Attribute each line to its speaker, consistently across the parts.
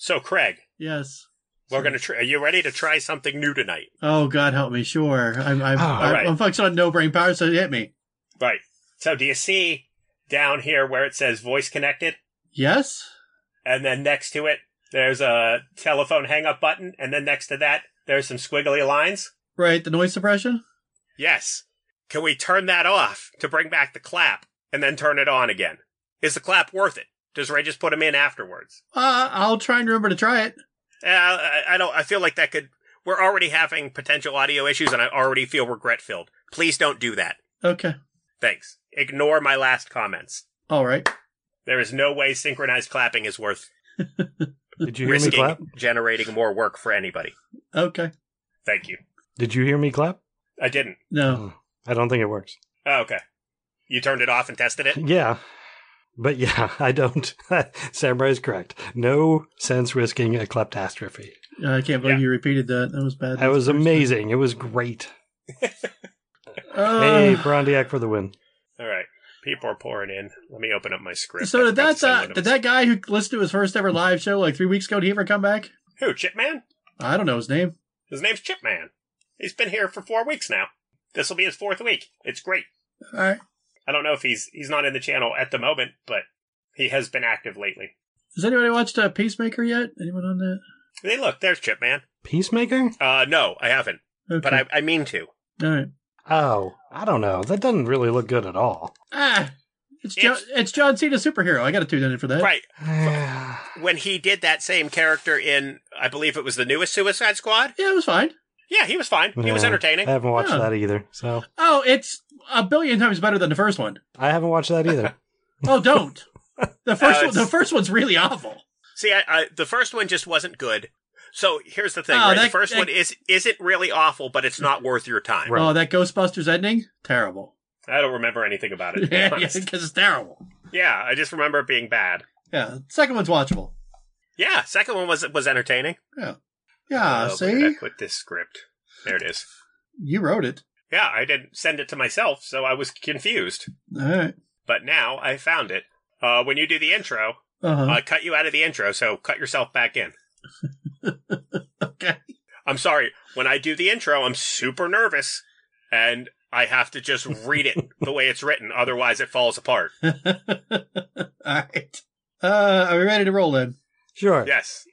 Speaker 1: So, Craig,
Speaker 2: Yes.
Speaker 1: we're going to. Are you ready to try something new tonight?
Speaker 2: Oh, God help me. Sure. I'm focused on no brain power, so hit me.
Speaker 1: Right. So, do you see down here where it says voice connected?
Speaker 2: Yes?
Speaker 1: And then next to it, there's a telephone hang up button. And then next to that, there's some squiggly lines.
Speaker 2: Right, the noise suppression?
Speaker 1: Yes. Can we turn that off to bring back the clap and then turn it on again? Is the clap worth it? Does Ray just put them in afterwards?
Speaker 2: I'll try and remember to try it.
Speaker 1: I feel like that could. We're already having potential audio issues, and I already feel regret-filled. Please don't do that.
Speaker 2: Okay.
Speaker 1: Thanks. Ignore my last comments.
Speaker 2: All right.
Speaker 1: There is no way synchronized clapping is worth
Speaker 3: Did you hear me clap?
Speaker 1: Generating more work for anybody.
Speaker 2: Okay.
Speaker 1: Thank you.
Speaker 3: Did you hear me clap?
Speaker 1: I didn't.
Speaker 2: No.
Speaker 3: I don't think it works.
Speaker 1: Oh, okay. You turned it off and tested it?
Speaker 3: Yeah. But yeah, I don't. Samurai's correct. No sense risking a kleptastrophe.
Speaker 2: I can't believe you repeated that. That was bad.
Speaker 3: That was amazing. It was great. Hey, Brondiak for the win.
Speaker 1: All right. People are pouring in. Let me open up my script.
Speaker 2: So did that guy who listened to his first ever live show like 3 weeks ago, did he ever come back?
Speaker 1: Who, Chipman?
Speaker 2: I don't know his name.
Speaker 1: His name's Chipman. He's been here for 4 weeks now. This will be his 4th week. It's great.
Speaker 2: All right.
Speaker 1: I don't know if he's not in the channel at the moment, but he has been active lately.
Speaker 2: Has anybody watched Peacemaker yet? Anyone on that?
Speaker 1: Hey, look, there's Chipman.
Speaker 3: Peacemaker?
Speaker 1: No, I haven't.
Speaker 2: Okay.
Speaker 1: But I mean to.
Speaker 2: All right.
Speaker 3: Oh, I don't know. That doesn't really look good at all.
Speaker 2: It's John Cena superhero. I got to tune in for that.
Speaker 1: Right. When he did that same character in, I believe it was the newest Suicide Squad.
Speaker 2: Yeah, it was fine.
Speaker 1: Yeah, he was fine. He was entertaining.
Speaker 3: I haven't watched that either. So.
Speaker 2: Oh, it's a billion times better than the first one.
Speaker 3: I haven't watched that either.
Speaker 2: Oh, don't. The first one's really awful.
Speaker 1: See, the first one just wasn't good. So here's the thing, right? The first one isn't really awful, but it's not worth your time.
Speaker 2: Right. Oh, that Ghostbusters ending? Terrible.
Speaker 1: I don't remember anything about it.
Speaker 2: Yeah, because it's terrible.
Speaker 1: Yeah, I just remember it being bad.
Speaker 2: Yeah, second one's watchable.
Speaker 1: Yeah, second one was entertaining.
Speaker 2: Yeah. Yeah, see?
Speaker 1: Where did I put this script? There it is.
Speaker 2: You wrote it.
Speaker 1: Yeah, I didn't send it to myself, so I was confused.
Speaker 2: All right.
Speaker 1: But now I found it. When you do the intro, I cut you out of the intro, so cut yourself back in.
Speaker 2: Okay.
Speaker 1: I'm sorry. When I do the intro, I'm super nervous, and I have to just read it the way it's written. Otherwise, it falls apart.
Speaker 2: All right. Are we ready to roll then?
Speaker 3: Sure.
Speaker 1: Yes.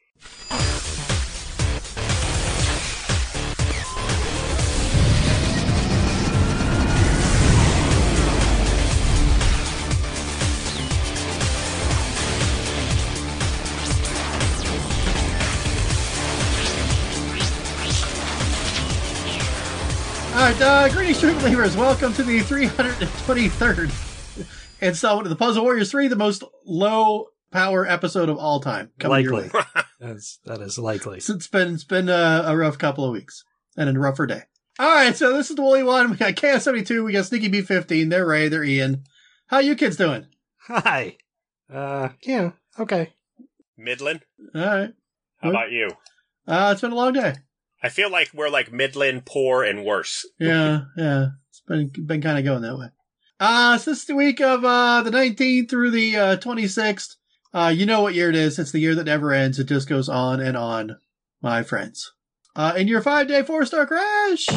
Speaker 2: All right, greetings, true believers. Welcome to the 323rd installment of the Puzzle Warriors 3, the most low-power episode of all time.
Speaker 3: Likely. That is likely.
Speaker 2: It's been a rough couple of weeks and a rougher day. All right, so this is the Woolly One. We got KS72. We got Sneaky B15. They're Ray. They're Ian. How you kids doing?
Speaker 3: Hi. Yeah, okay.
Speaker 1: Midland?
Speaker 2: All right.
Speaker 1: How about you?
Speaker 2: It's been a long day.
Speaker 1: I feel like we're like Midland, poor, and worse.
Speaker 2: Yeah. It's been kind of going that way. So this is the week of the 19th through the 26th. You know what year it is. It's the year that never ends. It just goes on and on, my friends. In your 5-day 4-star crash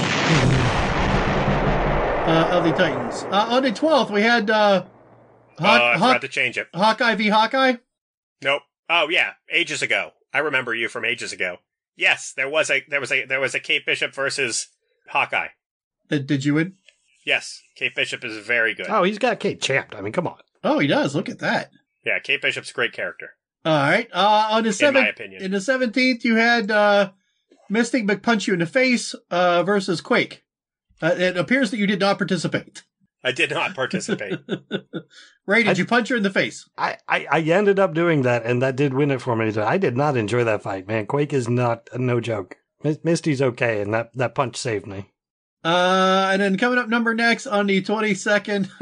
Speaker 2: of the Titans. On the 12th, we had
Speaker 1: I forgot to change it.
Speaker 2: Hawkeye v. Hawkeye?
Speaker 1: Nope. Oh yeah, ages ago. I remember you from ages ago. Yes, there was a Kate Bishop versus Hawkeye.
Speaker 2: Did you win?
Speaker 1: Yes, Kate Bishop is very good.
Speaker 3: Oh, he's got Kate champed. I mean, come on.
Speaker 2: Oh, he does. Look at that.
Speaker 1: Yeah, Kate Bishop's a great character.
Speaker 2: All right. On the
Speaker 1: in my opinion.
Speaker 2: In the 17th, you had Mystic McPunch You in the Face versus Quake. It appears that you did not participate.
Speaker 1: I did not participate.
Speaker 2: Ray, did you punch her in the face?
Speaker 3: I ended up doing that, and that did win it for me. I did not enjoy that fight, man. Quake is no joke. Misty's okay, and that punch saved me.
Speaker 2: And then coming up number next on the 22nd.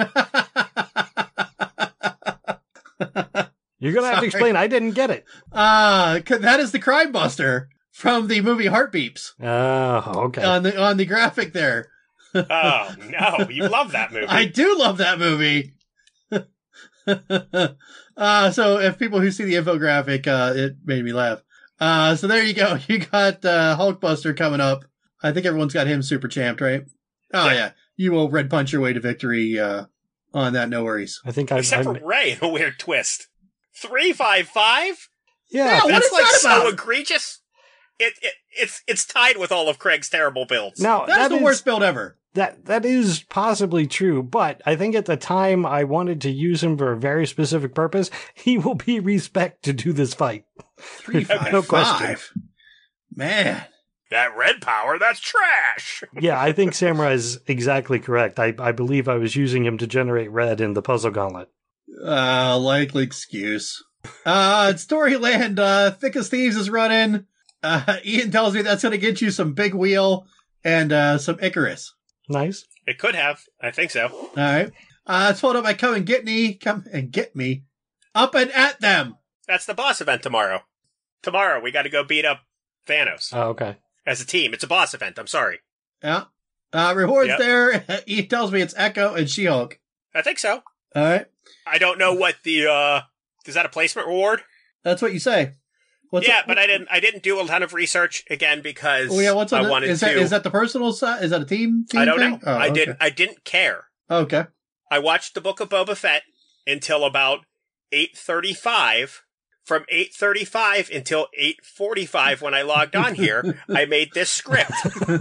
Speaker 3: You're going to have to explain. I didn't get it.
Speaker 2: That is the Crime Buster from the movie Heartbeeps.
Speaker 3: Oh, okay.
Speaker 2: On the graphic there.
Speaker 1: Oh, no. You love that movie.
Speaker 2: I do love that movie. So if people who see the infographic, it made me laugh. So there you go. You got Hulkbuster coming up. I think everyone's got him super champed, right? Oh, yeah. You will red punch your way to victory on that. No worries.
Speaker 3: I think
Speaker 1: Except for Ray, in a weird twist. 355?
Speaker 3: Yeah,
Speaker 2: what
Speaker 1: That's
Speaker 2: is
Speaker 1: like
Speaker 2: that
Speaker 1: so
Speaker 2: about?
Speaker 1: egregious. It's tied with all of Craig's terrible builds.
Speaker 3: now
Speaker 2: That's
Speaker 3: that
Speaker 2: the
Speaker 3: is-
Speaker 2: worst build ever.
Speaker 3: That is possibly true, but I think at the time I wanted to use him for a very specific purpose. He will be respect to do this fight.
Speaker 2: 355.
Speaker 3: No question.
Speaker 2: Man.
Speaker 1: That red power, that's trash.
Speaker 3: Yeah, I think Samurai is exactly correct. I believe I was using him to generate red in the puzzle gauntlet.
Speaker 2: Likely excuse. Storyland, Thick as Thieves is running. Ian tells me that's going to get you some Big Wheel and some Icarus.
Speaker 3: Nice.
Speaker 1: It could have. I think so.
Speaker 2: All right. It's followed up by Come and Get Me. Come and Get Me. Up and at them.
Speaker 1: That's the boss event tomorrow. Tomorrow, we got to go beat up Thanos.
Speaker 3: Oh, okay.
Speaker 1: As a team. It's a boss event. I'm sorry.
Speaker 2: Yeah. Rewards
Speaker 1: Yep.
Speaker 2: there. Ian tells me it's Echo and She-Hulk.
Speaker 1: I think so.
Speaker 2: All right.
Speaker 1: I don't know what the, is that a placement reward?
Speaker 2: That's what you say. What's
Speaker 1: But I didn't do a ton of research again because
Speaker 2: Oh, yeah, what's on
Speaker 1: I
Speaker 2: the,
Speaker 1: wanted
Speaker 2: is
Speaker 1: to.
Speaker 2: that, is that the personal side? Is that a team
Speaker 1: I don't
Speaker 2: thing?
Speaker 1: know.
Speaker 2: Oh, okay.
Speaker 1: I didn't care.
Speaker 2: Okay.
Speaker 1: I watched the Book of Boba Fett until about 8:35. From 8:35 until 8:45 when I logged on here, I made this script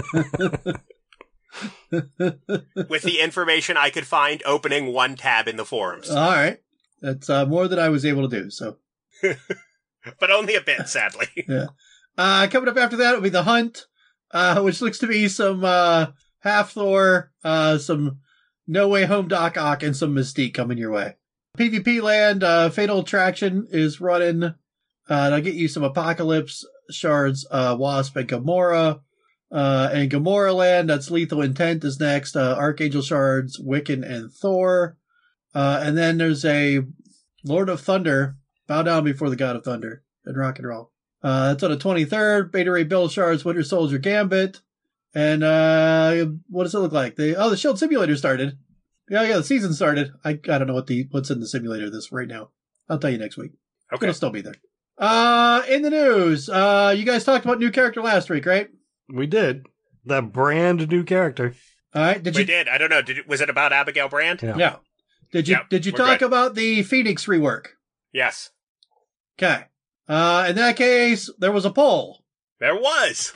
Speaker 1: with the information I could find opening one tab in the forums.
Speaker 2: All right. That's more than I was able to do. So,
Speaker 1: But only a bit, sadly.
Speaker 2: coming up after that will be The Hunt, which looks to be some Half Thor, some No Way Home Doc Ock, and some Mystique coming your way. PvP Land, Fatal Attraction is running. That'll get you some Apocalypse Shards, Wasp, and Gamora. And Gamora Land, that's Lethal Intent is next. Archangel Shards, Wiccan, and Thor. And then there's a Lord of Thunder, Bow Down Before the God of Thunder, and Rock and Roll. That's on the 23rd. Beta Ray Build Shards, Winter Soldier Gambit. And what does it look like? The Shield Simulator started. Yeah, the season started. I don't know what's in the simulator this right now. I'll tell you next week.
Speaker 1: Okay.
Speaker 2: It'll still be there. In the news, you guys talked about new character last week, right?
Speaker 3: We did. That brand new character.
Speaker 2: All right.
Speaker 1: We did. I don't know. Was it about Abigail Brand?
Speaker 3: Yeah.
Speaker 2: Yeah. Did you
Speaker 1: Yep,
Speaker 2: did you
Speaker 1: we're
Speaker 2: talk
Speaker 1: good.
Speaker 2: about the Phoenix rework?
Speaker 1: Yes.
Speaker 2: Okay. In that case, there was a poll.
Speaker 1: There was.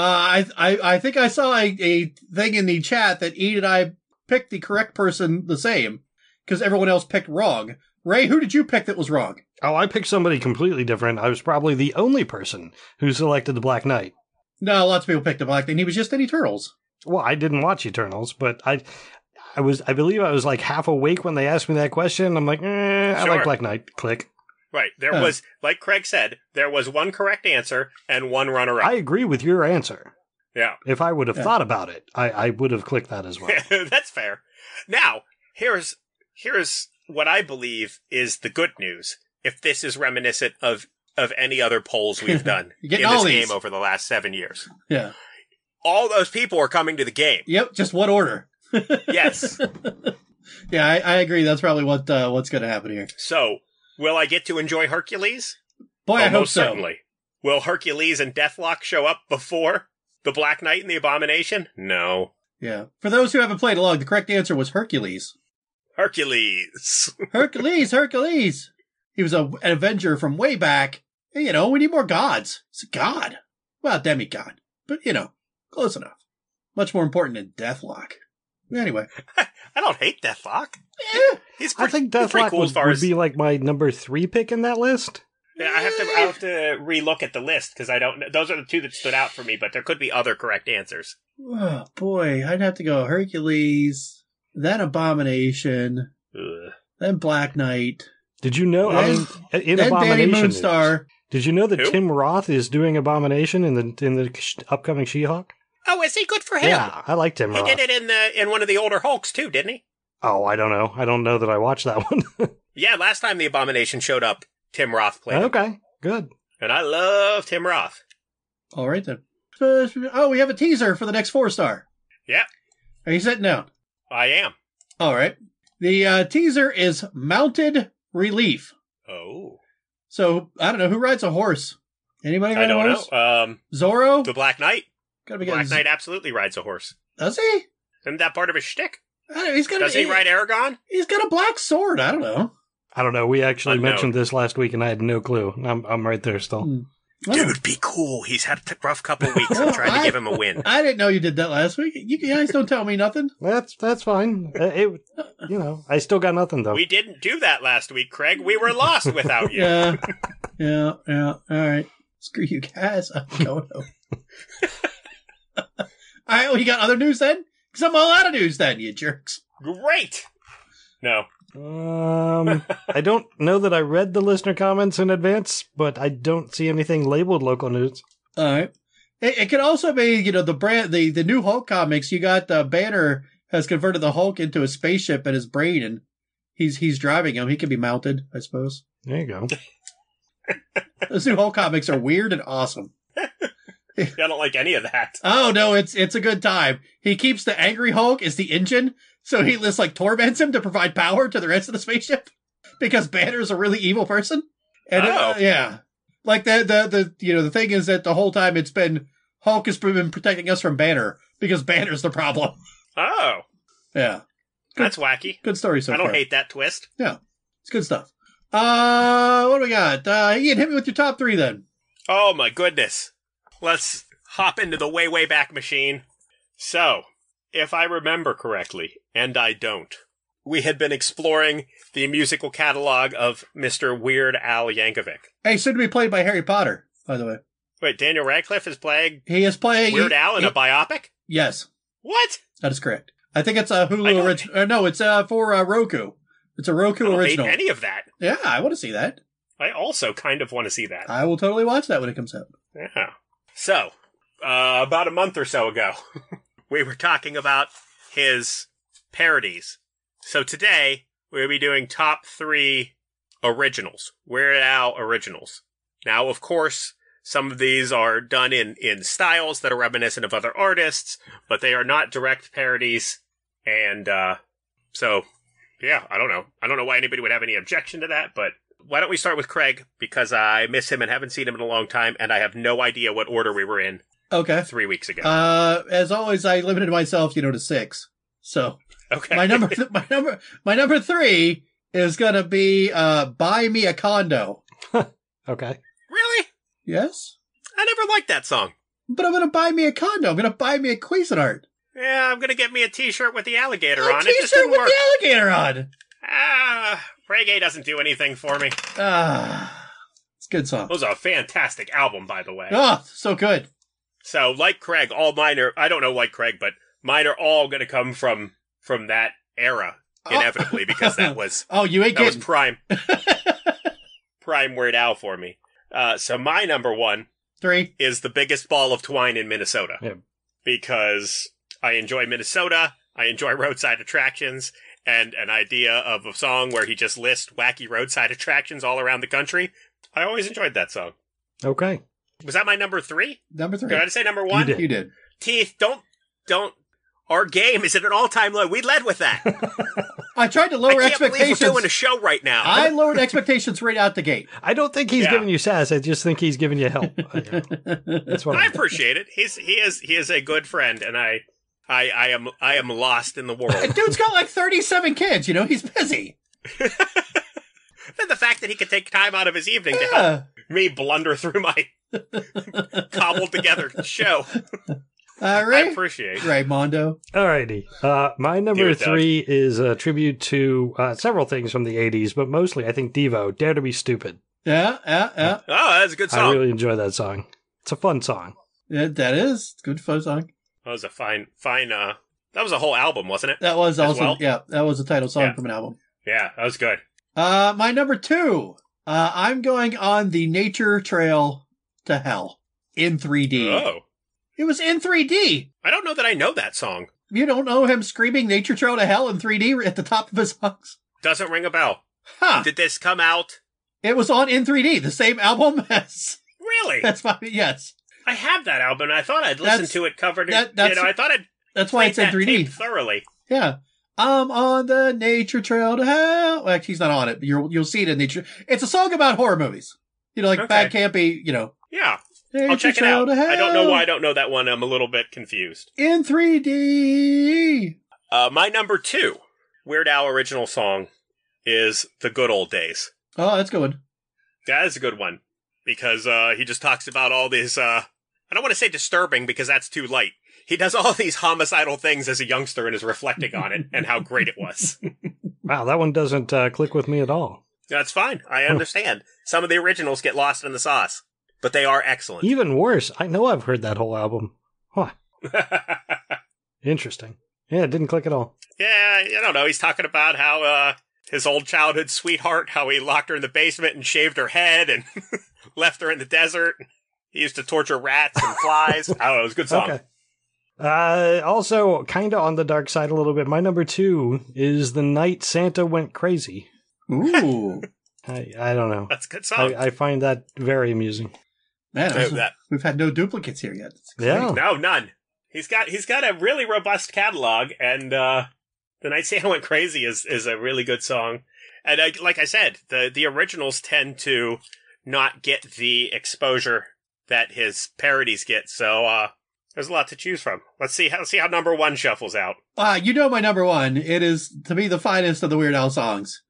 Speaker 2: I think I saw a thing in the chat that Ian and I picked the correct person the same because everyone else picked wrong. Ray, who did you pick that was wrong?
Speaker 3: Oh, I picked somebody completely different. I was probably the only person who selected the Black Knight.
Speaker 2: No, lots of people picked the black thing. He was just in Eternals.
Speaker 3: Well, I didn't watch Eternals, but I believe I was like half awake when they asked me that question. I'm like, I
Speaker 1: Sure.
Speaker 3: like Black Knight. Click.
Speaker 1: Right. There
Speaker 2: Huh.
Speaker 1: was, like Craig said, there was one correct answer and one runner-up.
Speaker 3: I agree with your answer.
Speaker 1: Yeah.
Speaker 3: If I would have
Speaker 2: Yeah.
Speaker 3: thought about it, I would have clicked that as well.
Speaker 1: That's fair. Now, here's what I believe is the good news. If this is reminiscent of any other polls we've done
Speaker 2: You're
Speaker 1: in
Speaker 2: getting
Speaker 1: this
Speaker 2: all these.
Speaker 1: game over the last 7 years.
Speaker 2: Yeah.
Speaker 1: All those people are coming to the game.
Speaker 2: Yep. Just what order?
Speaker 1: Yes.
Speaker 2: Yeah, I agree. That's probably what's going to happen here.
Speaker 1: So, will I get to enjoy Hercules?
Speaker 2: Boy, I hope
Speaker 1: Almost
Speaker 2: so.
Speaker 1: certainly. Will Hercules and Deathlock show up before the Black Knight and the Abomination? No.
Speaker 2: Yeah. For those who haven't played along, the correct answer was Hercules.
Speaker 1: Hercules.
Speaker 2: Hercules. He was an Avenger from way back. Hey, we need more gods. It's a god. Well, demigod. But, close enough. Much more important than Deathlock. Anyway.
Speaker 1: I don't hate Deathlock.
Speaker 2: Eh,
Speaker 1: He's
Speaker 3: I
Speaker 1: pretty,
Speaker 3: think
Speaker 1: he's pretty
Speaker 3: Deathlock
Speaker 1: cool as far
Speaker 3: would
Speaker 1: as
Speaker 3: be like my number 3 pick in that list.
Speaker 1: Yeah, I have to relook at the list because I don't. Those are the two that stood out for me, but there could be other correct answers.
Speaker 2: oh, boy. I'd have to go Hercules, then Abomination,
Speaker 1: Ugh.
Speaker 2: then Black Knight,
Speaker 3: Did you know?
Speaker 2: Then-
Speaker 3: I mean, in
Speaker 2: then Danny
Speaker 3: Abomination news,
Speaker 2: Moonstar.
Speaker 3: did you know that
Speaker 1: Who?
Speaker 3: Tim Roth is doing Abomination in the upcoming She-Hulk?
Speaker 1: Oh, is he good for him?
Speaker 3: Yeah, I like Tim
Speaker 1: He
Speaker 3: Roth.
Speaker 1: did it in one of the older Hulks too, didn't he?
Speaker 3: Oh, I don't know. I don't know that I watched that one.
Speaker 1: Yeah, last time the Abomination showed up, Tim Roth played him.
Speaker 3: Okay, good.
Speaker 1: And I love Tim Roth.
Speaker 2: All right, then. Oh, we have a teaser for the next 4-star.
Speaker 1: Yeah,
Speaker 2: Are you sitting down?
Speaker 1: I am.
Speaker 2: All right. The teaser is Mounted Relief.
Speaker 1: Oh,
Speaker 2: So, I don't know, who rides a horse? Anybody
Speaker 1: I
Speaker 2: ride a
Speaker 1: don't
Speaker 2: horse?
Speaker 1: know.
Speaker 2: Zorro?
Speaker 1: The Black Knight.
Speaker 2: Gotta be
Speaker 1: Black
Speaker 2: getting-
Speaker 1: Knight absolutely rides a horse.
Speaker 2: Does he?
Speaker 1: Isn't that part of his shtick?
Speaker 2: I don't know,
Speaker 1: Doesn't he ride Aragon?
Speaker 2: He's got a black sword. I don't know.
Speaker 3: I don't know. We actually
Speaker 1: Unknown.
Speaker 3: mentioned this last week, and I had no clue. I'm right there still.
Speaker 2: I don't know.
Speaker 1: Dude, be cool. He's had a rough couple weeks. I'm trying to give him a win.
Speaker 2: I didn't know you did that last week. You guys don't tell me nothing.
Speaker 3: That's fine. I still got nothing though.
Speaker 1: We didn't do that last week, Craig. We were lost without you.
Speaker 2: Yeah. All right. Screw you guys. I'm going home. All right. Well, you got other news then? Because I'm all out of news then, you jerks.
Speaker 1: Great. No.
Speaker 3: I don't know that I read the listener comments in advance, but I don't see anything labeled local news.
Speaker 2: All right. It could also be, the new Hulk comics. You got Banner has converted the Hulk into a spaceship in his brain, and he's driving him. He can be mounted, I suppose.
Speaker 3: There you go.
Speaker 2: Those new Hulk comics are weird and awesome.
Speaker 1: I don't like any of that.
Speaker 2: Oh no, it's a good time. He keeps the angry Hulk as the engine, so he just torments him to provide power to the rest of the spaceship because Banner's a really evil person. And yeah, the thing is that the whole time it's been Hulk has been protecting us from Banner because Banner's the problem.
Speaker 1: Oh,
Speaker 2: Yeah,
Speaker 1: that's wacky.
Speaker 2: good story so
Speaker 1: I
Speaker 2: far.
Speaker 1: don't hate that twist.
Speaker 2: Yeah, it's good stuff. What do we got? Ian, hit me with your top 3 then.
Speaker 1: Oh my goodness. Let's hop into the way, way back machine. So, if I remember correctly, and I don't, we had been exploring the musical catalog of Mr. Weird Al Yankovic.
Speaker 2: Hey, soon to be played by Harry Potter, by the way.
Speaker 1: Wait, Daniel Radcliffe is playing
Speaker 2: He is playing
Speaker 1: Weird Al in a biopic?
Speaker 2: Yes,
Speaker 1: What?
Speaker 2: that is correct. I think it's a
Speaker 1: I
Speaker 2: Hulu
Speaker 1: don't-
Speaker 2: original. No, it's for Roku. It's a Roku
Speaker 1: I don't hate
Speaker 2: original.
Speaker 1: any of that.
Speaker 2: Yeah, I want to see that.
Speaker 1: I also kind of want to see that.
Speaker 2: I will totally watch that when it comes out.
Speaker 1: Yeah. So, about a month or so ago, we were talking about his parodies. So today, we'll be doing top 3 originals. Weird Al originals. Now, of course, some of these are done in styles that are reminiscent of other artists, but they are not direct parodies. And, so, yeah, I don't know. I don't know why anybody would have any objection to that, but why don't we start with Craig, because I miss him and haven't seen him in a long time, and I have no idea what order we were in
Speaker 2: Okay.
Speaker 1: 3 weeks ago.
Speaker 2: As always, I limited myself, to 6. So
Speaker 1: Okay.
Speaker 2: my number 3 is gonna be "Buy Me a Condo."
Speaker 3: Okay.
Speaker 1: Really?
Speaker 2: Yes,
Speaker 1: I never liked that song.
Speaker 2: but I'm gonna buy me a condo. I'm gonna buy me a Cuisinart.
Speaker 1: Yeah, I'm gonna get me a t-shirt with the alligator
Speaker 2: A
Speaker 1: on. It just
Speaker 2: T-shirt
Speaker 1: didn't
Speaker 2: with
Speaker 1: work.
Speaker 2: the alligator on.
Speaker 1: Reggae doesn't do anything for me.
Speaker 2: It's a good song.
Speaker 1: It was a fantastic album, by the way.
Speaker 2: Oh, so good.
Speaker 1: So, like Craig, all mine are, I don't know like Craig, but mine are all gonna come from that era, inevitably, because that was
Speaker 2: Oh, you ain't
Speaker 1: that was
Speaker 2: getting.
Speaker 1: prime Weird Al for me. So my number 1
Speaker 2: 3.
Speaker 1: is the biggest ball of twine in Minnesota.
Speaker 3: Yeah.
Speaker 1: Because I enjoy Minnesota, I enjoy roadside attractions, and an idea of a song where he just lists wacky roadside attractions all around the country. I always enjoyed that song.
Speaker 3: Okay.
Speaker 1: Was that my number 3?
Speaker 2: Number 3.
Speaker 1: Did I say number 1?
Speaker 3: did.
Speaker 2: You did.
Speaker 1: Teeth, don't. Our game is at an all-time low. We led with that.
Speaker 2: I tried to
Speaker 1: I
Speaker 2: lower
Speaker 1: can't believe
Speaker 2: expectations.
Speaker 1: we're doing a show right now.
Speaker 2: I lowered expectations right out the gate.
Speaker 3: I don't think he's
Speaker 1: Yeah.
Speaker 3: giving you sass. I just think he's giving you help. That's what
Speaker 1: I
Speaker 3: I
Speaker 1: appreciate it. He is a good friend, and I am lost in the world.
Speaker 2: Dude's got 37 kids. He's busy.
Speaker 1: And the fact that he could take time out of his evening to help
Speaker 2: Yeah.
Speaker 1: me blunder through my cobbled together show.
Speaker 2: All
Speaker 1: I
Speaker 2: right.
Speaker 1: appreciate it.
Speaker 2: Raymondo.
Speaker 3: Alrighty. My number
Speaker 1: Do it, Doug.
Speaker 3: 3 is a tribute to several things from the 80s, but mostly I think Devo, Dare to Be Stupid.
Speaker 2: Yeah.
Speaker 1: Oh, that's a good
Speaker 3: I
Speaker 1: song.
Speaker 3: really enjoy that song. It's a fun song.
Speaker 2: Yeah, that is. It's a good fun song.
Speaker 1: That was a fine, that was a whole album, wasn't it?
Speaker 2: That was
Speaker 1: As
Speaker 2: also,
Speaker 1: well?
Speaker 2: yeah, that was the title song
Speaker 1: Yeah.
Speaker 2: from an album.
Speaker 1: Yeah, that was good.
Speaker 2: My number 2, I'm going on the Nature Trail to Hell in 3D.
Speaker 1: Oh.
Speaker 2: It was in 3D.
Speaker 1: I don't know that I know that song.
Speaker 2: You don't know him screaming Nature Trail to Hell in 3D at the top of his songs?
Speaker 1: Doesn't ring a bell.
Speaker 2: Huh.
Speaker 1: Did this come out?
Speaker 2: It was on in 3D, the same album as...
Speaker 1: Really?
Speaker 2: That's fine. Yes.
Speaker 1: I have that album, and I thought I'd listened
Speaker 2: That's-
Speaker 1: to it covered.
Speaker 2: that's-
Speaker 1: I thought I'd
Speaker 2: That's why
Speaker 1: played
Speaker 2: it's in
Speaker 1: that
Speaker 2: 3D.
Speaker 1: tape thoroughly.
Speaker 2: Yeah. I'm on the nature trail to hell. Well, actually, he's not on it, but you'll see it in nature. It's a song about horror movies. Like
Speaker 1: Okay.
Speaker 2: bad campy,
Speaker 1: Yeah,
Speaker 2: Take
Speaker 1: I'll check it
Speaker 2: your
Speaker 1: out.
Speaker 2: trail to
Speaker 1: I don't know
Speaker 2: hell
Speaker 1: why I don't know that one. I'm a little bit confused.
Speaker 2: in 3D.
Speaker 1: My number 2 Weird Al original song is The Good Old Days.
Speaker 2: Oh, that's good.
Speaker 1: That is a good one because he just talks about all these, I don't want to say disturbing because that's too light. He does all these homicidal things as a youngster and is reflecting on it and how great it was.
Speaker 3: Wow, that one doesn't click with me at all.
Speaker 1: That's fine. I understand. Some of the originals get lost in the sauce, but they are excellent.
Speaker 3: Even worse, I know I've heard that whole album. Huh. Interesting. Yeah, it didn't click at all.
Speaker 1: Yeah, I don't know. He's talking about how his old childhood sweetheart, how he locked her in the basement and shaved her head and left her in the desert. He used to torture rats and flies. I don't know. It was a good song.
Speaker 3: Okay. Also, kind of on the dark side a little bit, my number 2 is The Night Santa Went Crazy.
Speaker 2: Ooh.
Speaker 3: I don't know.
Speaker 1: That's a good song.
Speaker 3: I find that very amusing.
Speaker 2: Man, we've had no duplicates here yet.
Speaker 3: Yeah.
Speaker 1: No, none. He's got a really robust catalog, and The Night Santa Went Crazy is a really good song. And like I said, the originals tend to not get the exposure that his parodies get. So there's a lot to choose from. Let's see how number 1 shuffles out.
Speaker 2: You know my number 1. It is, to me, the finest of the Weird Al songs.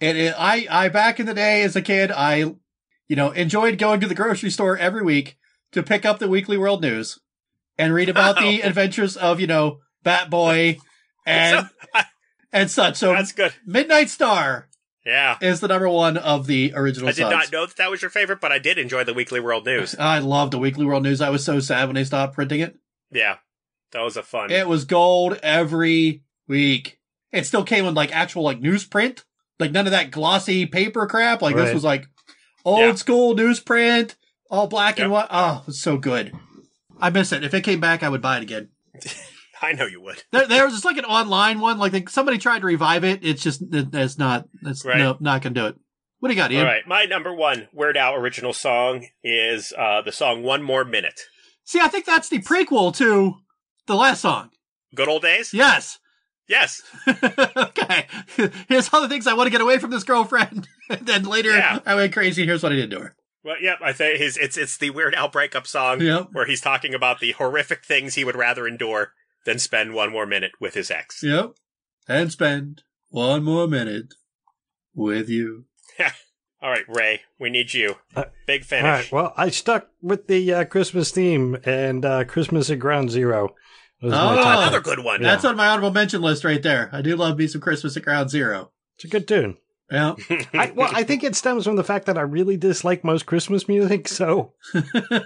Speaker 2: I back in the day as a kid, I enjoyed going to the grocery store every week to pick up the Weekly World News and read about the adventures of, Bat Boy and such. So
Speaker 1: that's good.
Speaker 2: Midnight Star
Speaker 1: Yeah.
Speaker 2: is the number 1 of the original songs.
Speaker 1: I did not know that was your favorite, but I did enjoy the Weekly World News.
Speaker 2: I loved the Weekly World News. I was so sad when they stopped printing it.
Speaker 1: Yeah. That was a fun.
Speaker 2: It was gold every week. It still came in actual newsprint. None of that glossy paper crap. This was old school newsprint, all black and white. Oh, it was so good. I miss it. If it came back, I would buy it again.
Speaker 1: I know you would.
Speaker 2: There was just an online one. Somebody tried to revive it. It's just, not going to do it. What do you got, Ian?
Speaker 1: All right. My number 1 Weird Al original song is the song One More Minute.
Speaker 2: See, I think that's the prequel to the last song.
Speaker 1: Good Old Days?
Speaker 2: Yes.
Speaker 1: Yes.
Speaker 2: Okay. Here's all the things I want to get away from this girlfriend. And then later I went crazy. Here's what I did to her.
Speaker 1: Well, yeah, I think it's the Weird Al breakup song where he's talking about the horrific things he would rather endure than spend one more minute with his ex.
Speaker 2: Yep. And spend one more minute with you.
Speaker 1: All right, Ray, we need you. Big finish.
Speaker 3: All right, well, I stuck with the Christmas theme, and Christmas at Ground Zero was my top
Speaker 1: another
Speaker 3: pick.
Speaker 1: good one.
Speaker 2: That's on my honorable mention list right there. I do love me some Christmas at Ground Zero.
Speaker 3: It's a good tune.
Speaker 2: Yeah.
Speaker 3: I think it stems from the fact that I really dislike most Christmas music, so.
Speaker 2: All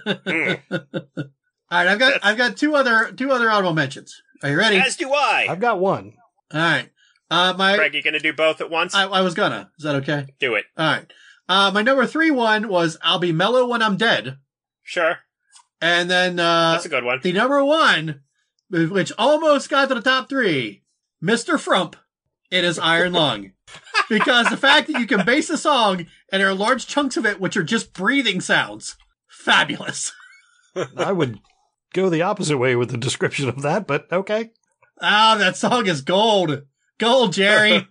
Speaker 2: right, I've got two other honorable mentions. Are you ready?
Speaker 1: As do I.
Speaker 3: I've got one.
Speaker 2: All right.
Speaker 1: Craig, you going to do both at once?
Speaker 2: I was gonna. Is that okay?
Speaker 1: Do it.
Speaker 2: All right. My number 3 one was I'll Be Mellow When I'm Dead.
Speaker 1: Sure.
Speaker 2: And then
Speaker 1: that's a good one.
Speaker 2: The number 1, which almost got to the top 3, Mr. Frump, It Is Iron Lung. Because the fact that you can base a song and there are large chunks of it which are just breathing sounds, fabulous.
Speaker 3: I would go the opposite way with the description of that, but okay.
Speaker 2: That song is gold. Gold, Jerry.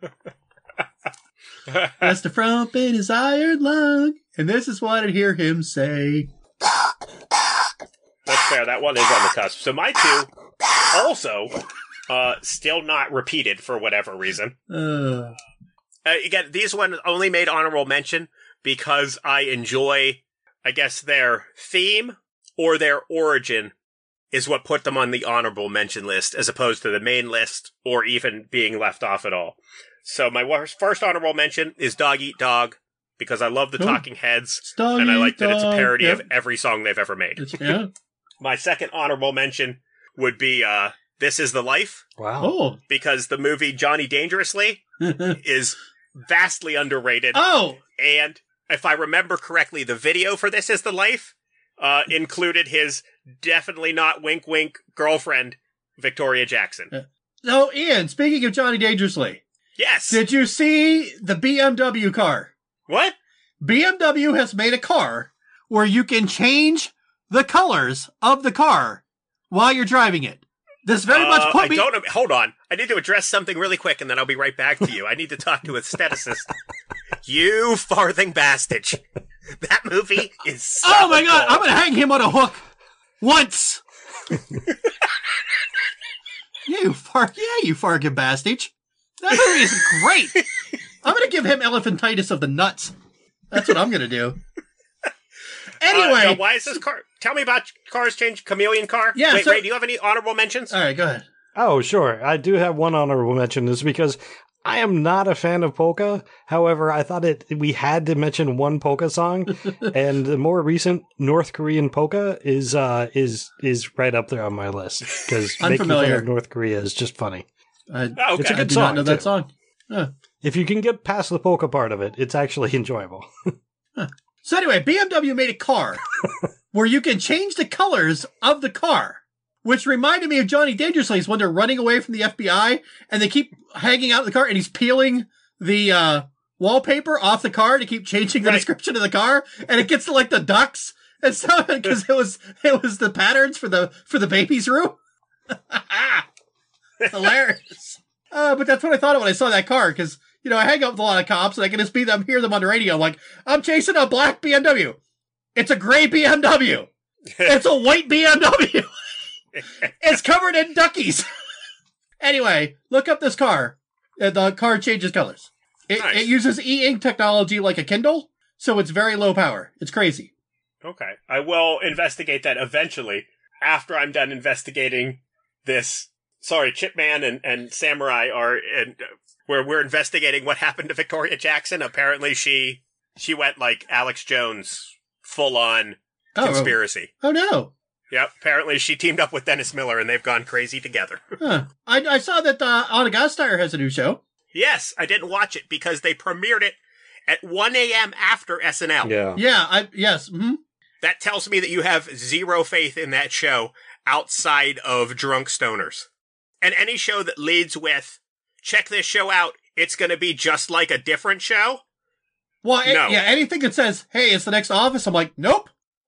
Speaker 2: Mr. Frump in his iron lung. And this is what I hear him say.
Speaker 1: That's fair. That one is on the cusp. So my 2 also still not repeated for whatever reason. Again, these ones only made honorable mention because I enjoy, I guess, their theme or their origin is what put them on the honorable mention list as opposed to the main list or even being left off at all. So my first honorable mention is Dog Eat Dog because I love the Talking Heads and I like that it's a parody of every song they've ever made.
Speaker 2: Yeah.
Speaker 1: My second honorable mention would be This Is the Life.
Speaker 3: Wow.
Speaker 2: Oh.
Speaker 1: Because the movie Johnny Dangerously is vastly underrated.
Speaker 2: Oh.
Speaker 1: And if I remember correctly, the video for This Is the Life included his definitely not wink wink girlfriend, Victoria Jackson.
Speaker 2: So, Ian, speaking of Johnny Dangerously.
Speaker 1: Yes.
Speaker 2: Did you see the BMW car?
Speaker 1: What?
Speaker 2: BMW has made a car where you can change the colors of the car while you're driving it. This very much put me...
Speaker 1: Hold on. I need to address something really quick and then I'll be right back to you. I need to talk to a aestheticist. You farthing bastard. That movie is so
Speaker 2: Oh my god,
Speaker 1: gold.
Speaker 2: I'm gonna hang him on a hook once. you farking bastard. That movie is great. I'm gonna give him elephantitis of the nuts. That's what I'm gonna do. Anyway,
Speaker 1: now, why is this car? Tell me about Cars Change Chameleon Car.
Speaker 2: Yeah,
Speaker 1: Wait,
Speaker 2: so-
Speaker 1: Ray, do you have any honorable mentions?
Speaker 2: all right, go ahead.
Speaker 3: Oh, sure. I do have one honorable mention. Is because I am not a fan of polka. However, I thought we had to mention one polka song, and the more recent North Korean polka is right up there on my list because making fun
Speaker 2: Unfamiliar.
Speaker 3: of North Korea is just funny.
Speaker 1: Okay.
Speaker 3: It's a
Speaker 2: I
Speaker 3: good
Speaker 2: do
Speaker 3: song,
Speaker 2: not know that
Speaker 3: too.
Speaker 2: song. Huh.
Speaker 3: If you can get past the polka part of it, it's actually enjoyable.
Speaker 2: So anyway, BMW made a car where you can change the colors of the car, which reminded me of Johnny Dangerously's when they're running away from the FBI and they keep hanging out in the car and he's peeling the wallpaper off the car to keep changing the
Speaker 1: Right.
Speaker 2: description of the car, and it gets to like the ducks and stuff because it was the patterns for the baby's room. Hilarious. But that's what I thought of when I saw that car, because, you know, I hang out with a lot of cops and I can just hear them on the radio. Like, I'm chasing a black BMW. It's a gray BMW. It's a white BMW. It's covered in duckies. Anyway, look up this car. The car changes colors.
Speaker 1: Nice.
Speaker 2: It uses e-ink technology like a Kindle, so it's very low power. It's crazy.
Speaker 1: Okay. I will investigate that eventually after I'm done investigating this. Sorry, Chipman and Samurai are in, where we're investigating what happened to Victoria Jackson. Apparently she went like Alex Jones, full on conspiracy.
Speaker 2: Oh no.
Speaker 1: Yep. Apparently she teamed up with Dennis Miller and they've gone crazy together.
Speaker 2: Huh. I saw that Anna Gasteyer has a new show.
Speaker 1: Yes, I didn't watch it because they premiered it at 1 a.m. after SNL.
Speaker 3: Yeah.
Speaker 2: Yeah, yes. Mm-hmm.
Speaker 1: That tells me that you have zero faith in that show outside of drunk stoners. And any show that leads with, check this show out, it's going to be just like a different show.
Speaker 2: Well,
Speaker 1: No.
Speaker 2: yeah, anything that says, hey, it's the next Office, I'm like, nope.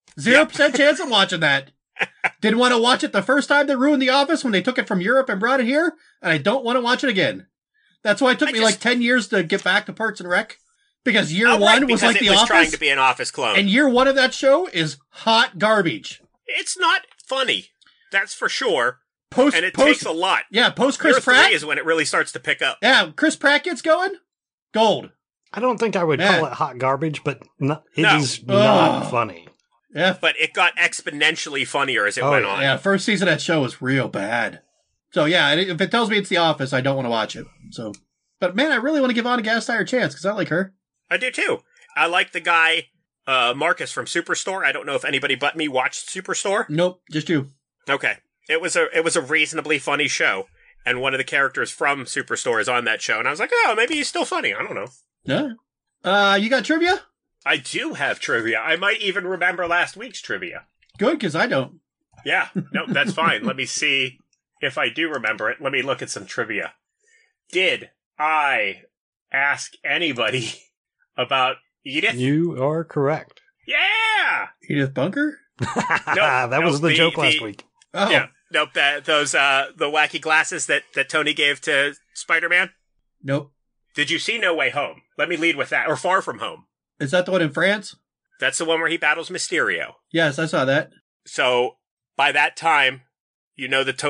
Speaker 2: 0% chance of watching that. Didn't want to watch it the first time they ruined The Office when they took it from Europe and brought it here, and I don't want to watch it again. That's why it took me like 10 years to get back to Parks and Rec, because year one was like
Speaker 1: it
Speaker 2: The
Speaker 1: was trying
Speaker 2: Office,
Speaker 1: to be an Office clone.
Speaker 2: and year one of that show is hot garbage.
Speaker 1: It's not funny, that's for sure.
Speaker 2: Post
Speaker 1: Takes a lot.
Speaker 2: yeah, post
Speaker 1: Year
Speaker 2: Chris Pratt.
Speaker 1: 3 is when it really starts to pick up.
Speaker 2: Yeah, Chris Pratt gets going. Gold.
Speaker 3: I don't think I would
Speaker 2: Man.
Speaker 3: call it hot garbage, but it
Speaker 1: No.
Speaker 3: is not
Speaker 2: Ugh.
Speaker 3: funny.
Speaker 2: Yeah,
Speaker 1: But it got exponentially funnier as it
Speaker 3: Oh,
Speaker 1: went on.
Speaker 2: yeah. First season of that show was real bad. So yeah, if it tells me it's The Office, I don't want to watch it. So, but man, I really want to give Anna Gasteyer a chance because I like her.
Speaker 1: I do too. I like the guy, Marcus from Superstore. I don't know if anybody but me watched Superstore.
Speaker 2: Nope, just you.
Speaker 1: Okay. It was a reasonably funny show, and one of the characters from Superstore is on that show, and I was like, oh, maybe he's still funny. I don't know.
Speaker 2: Yeah. You got trivia?
Speaker 1: I do have trivia. I might even remember last week's trivia.
Speaker 2: Good, because I don't.
Speaker 1: Yeah. No, that's fine. Let me see if I do remember it. Let me look at some trivia. Did I ask anybody about Edith?
Speaker 3: You are correct.
Speaker 1: Yeah!
Speaker 2: Edith Bunker?
Speaker 3: That was the joke last week.
Speaker 2: Oh,
Speaker 1: Yeah. Nope, those the wacky glasses that Tony gave to Spider-Man.
Speaker 2: nope.
Speaker 1: Did you see No Way Home? Let me lead with that. Or Far From Home.
Speaker 2: Is that the one in France?
Speaker 1: That's the one where he battles Mysterio.
Speaker 2: Yes, I saw that.
Speaker 1: So, by that time, you know that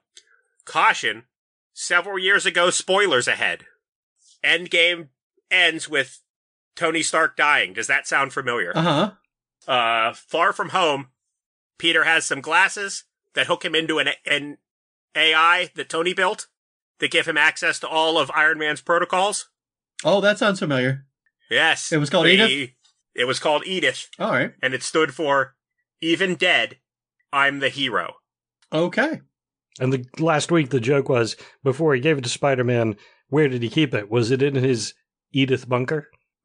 Speaker 1: caution, several years ago, spoilers ahead. Endgame ends with Tony Stark dying. Does that sound familiar?
Speaker 2: Uh-huh.
Speaker 1: Far From Home, Peter has some glasses that hook him into an AI that Tony built that give him access to all of Iron Man's protocols.
Speaker 2: Oh, that sounds familiar.
Speaker 1: Yes.
Speaker 2: It was called Edith?
Speaker 1: It was called Edith,
Speaker 2: All right.
Speaker 1: and it stood for Even Dead, I'm the Hero.
Speaker 2: Okay.
Speaker 3: And the last week, the joke was before he gave it to Spider-Man, where did he keep it? Was it in his Edith bunker?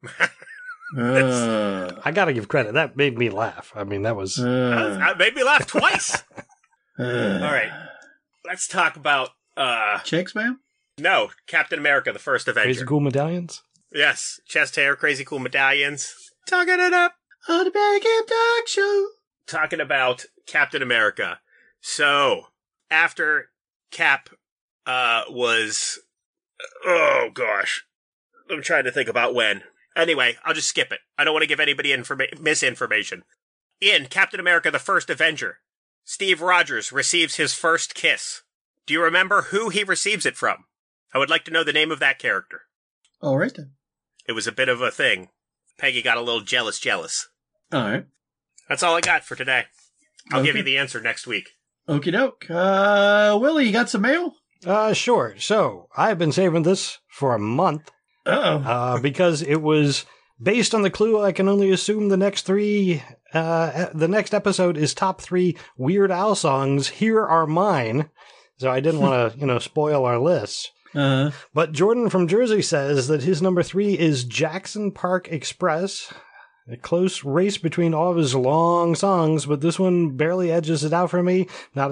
Speaker 3: I got to give credit. That made me laugh. I mean, that was.
Speaker 1: That made me laugh twice. All right. Let's talk about,
Speaker 2: Chicks, man?
Speaker 1: no, Captain America, the First Avenger.
Speaker 3: Crazy Cool Medallions?
Speaker 1: Yes, chest hair, crazy cool medallions. Talking it up.
Speaker 2: On the Barry Camp Dog Show.
Speaker 1: Talking about Captain America. So, after Cap was... Oh, gosh. I'm trying to think about when. Anyway, I'll just skip it. I don't want to give anybody misinformation. In Captain America the First Avenger, Steve Rogers receives his first kiss. Do you remember who he receives it from? I would like to know the name of that character.
Speaker 2: All right, then.
Speaker 1: It was a bit of a thing. Peggy got a little jealous.
Speaker 2: All right.
Speaker 1: That's all I got for today. I'll
Speaker 2: Okay.
Speaker 1: give you the answer next week.
Speaker 2: Okie doke. Willie, you got some mail?
Speaker 3: Sure. So I've been saving this for a month because it was based on the clue. I can only assume the next episode is top 3 Weird Al songs. Here are mine. So I didn't want to, spoil our list. But Jordan from Jersey says that his number 3 is Jackson Park Express. A close race between all of his long songs, but this one barely edges it out for me.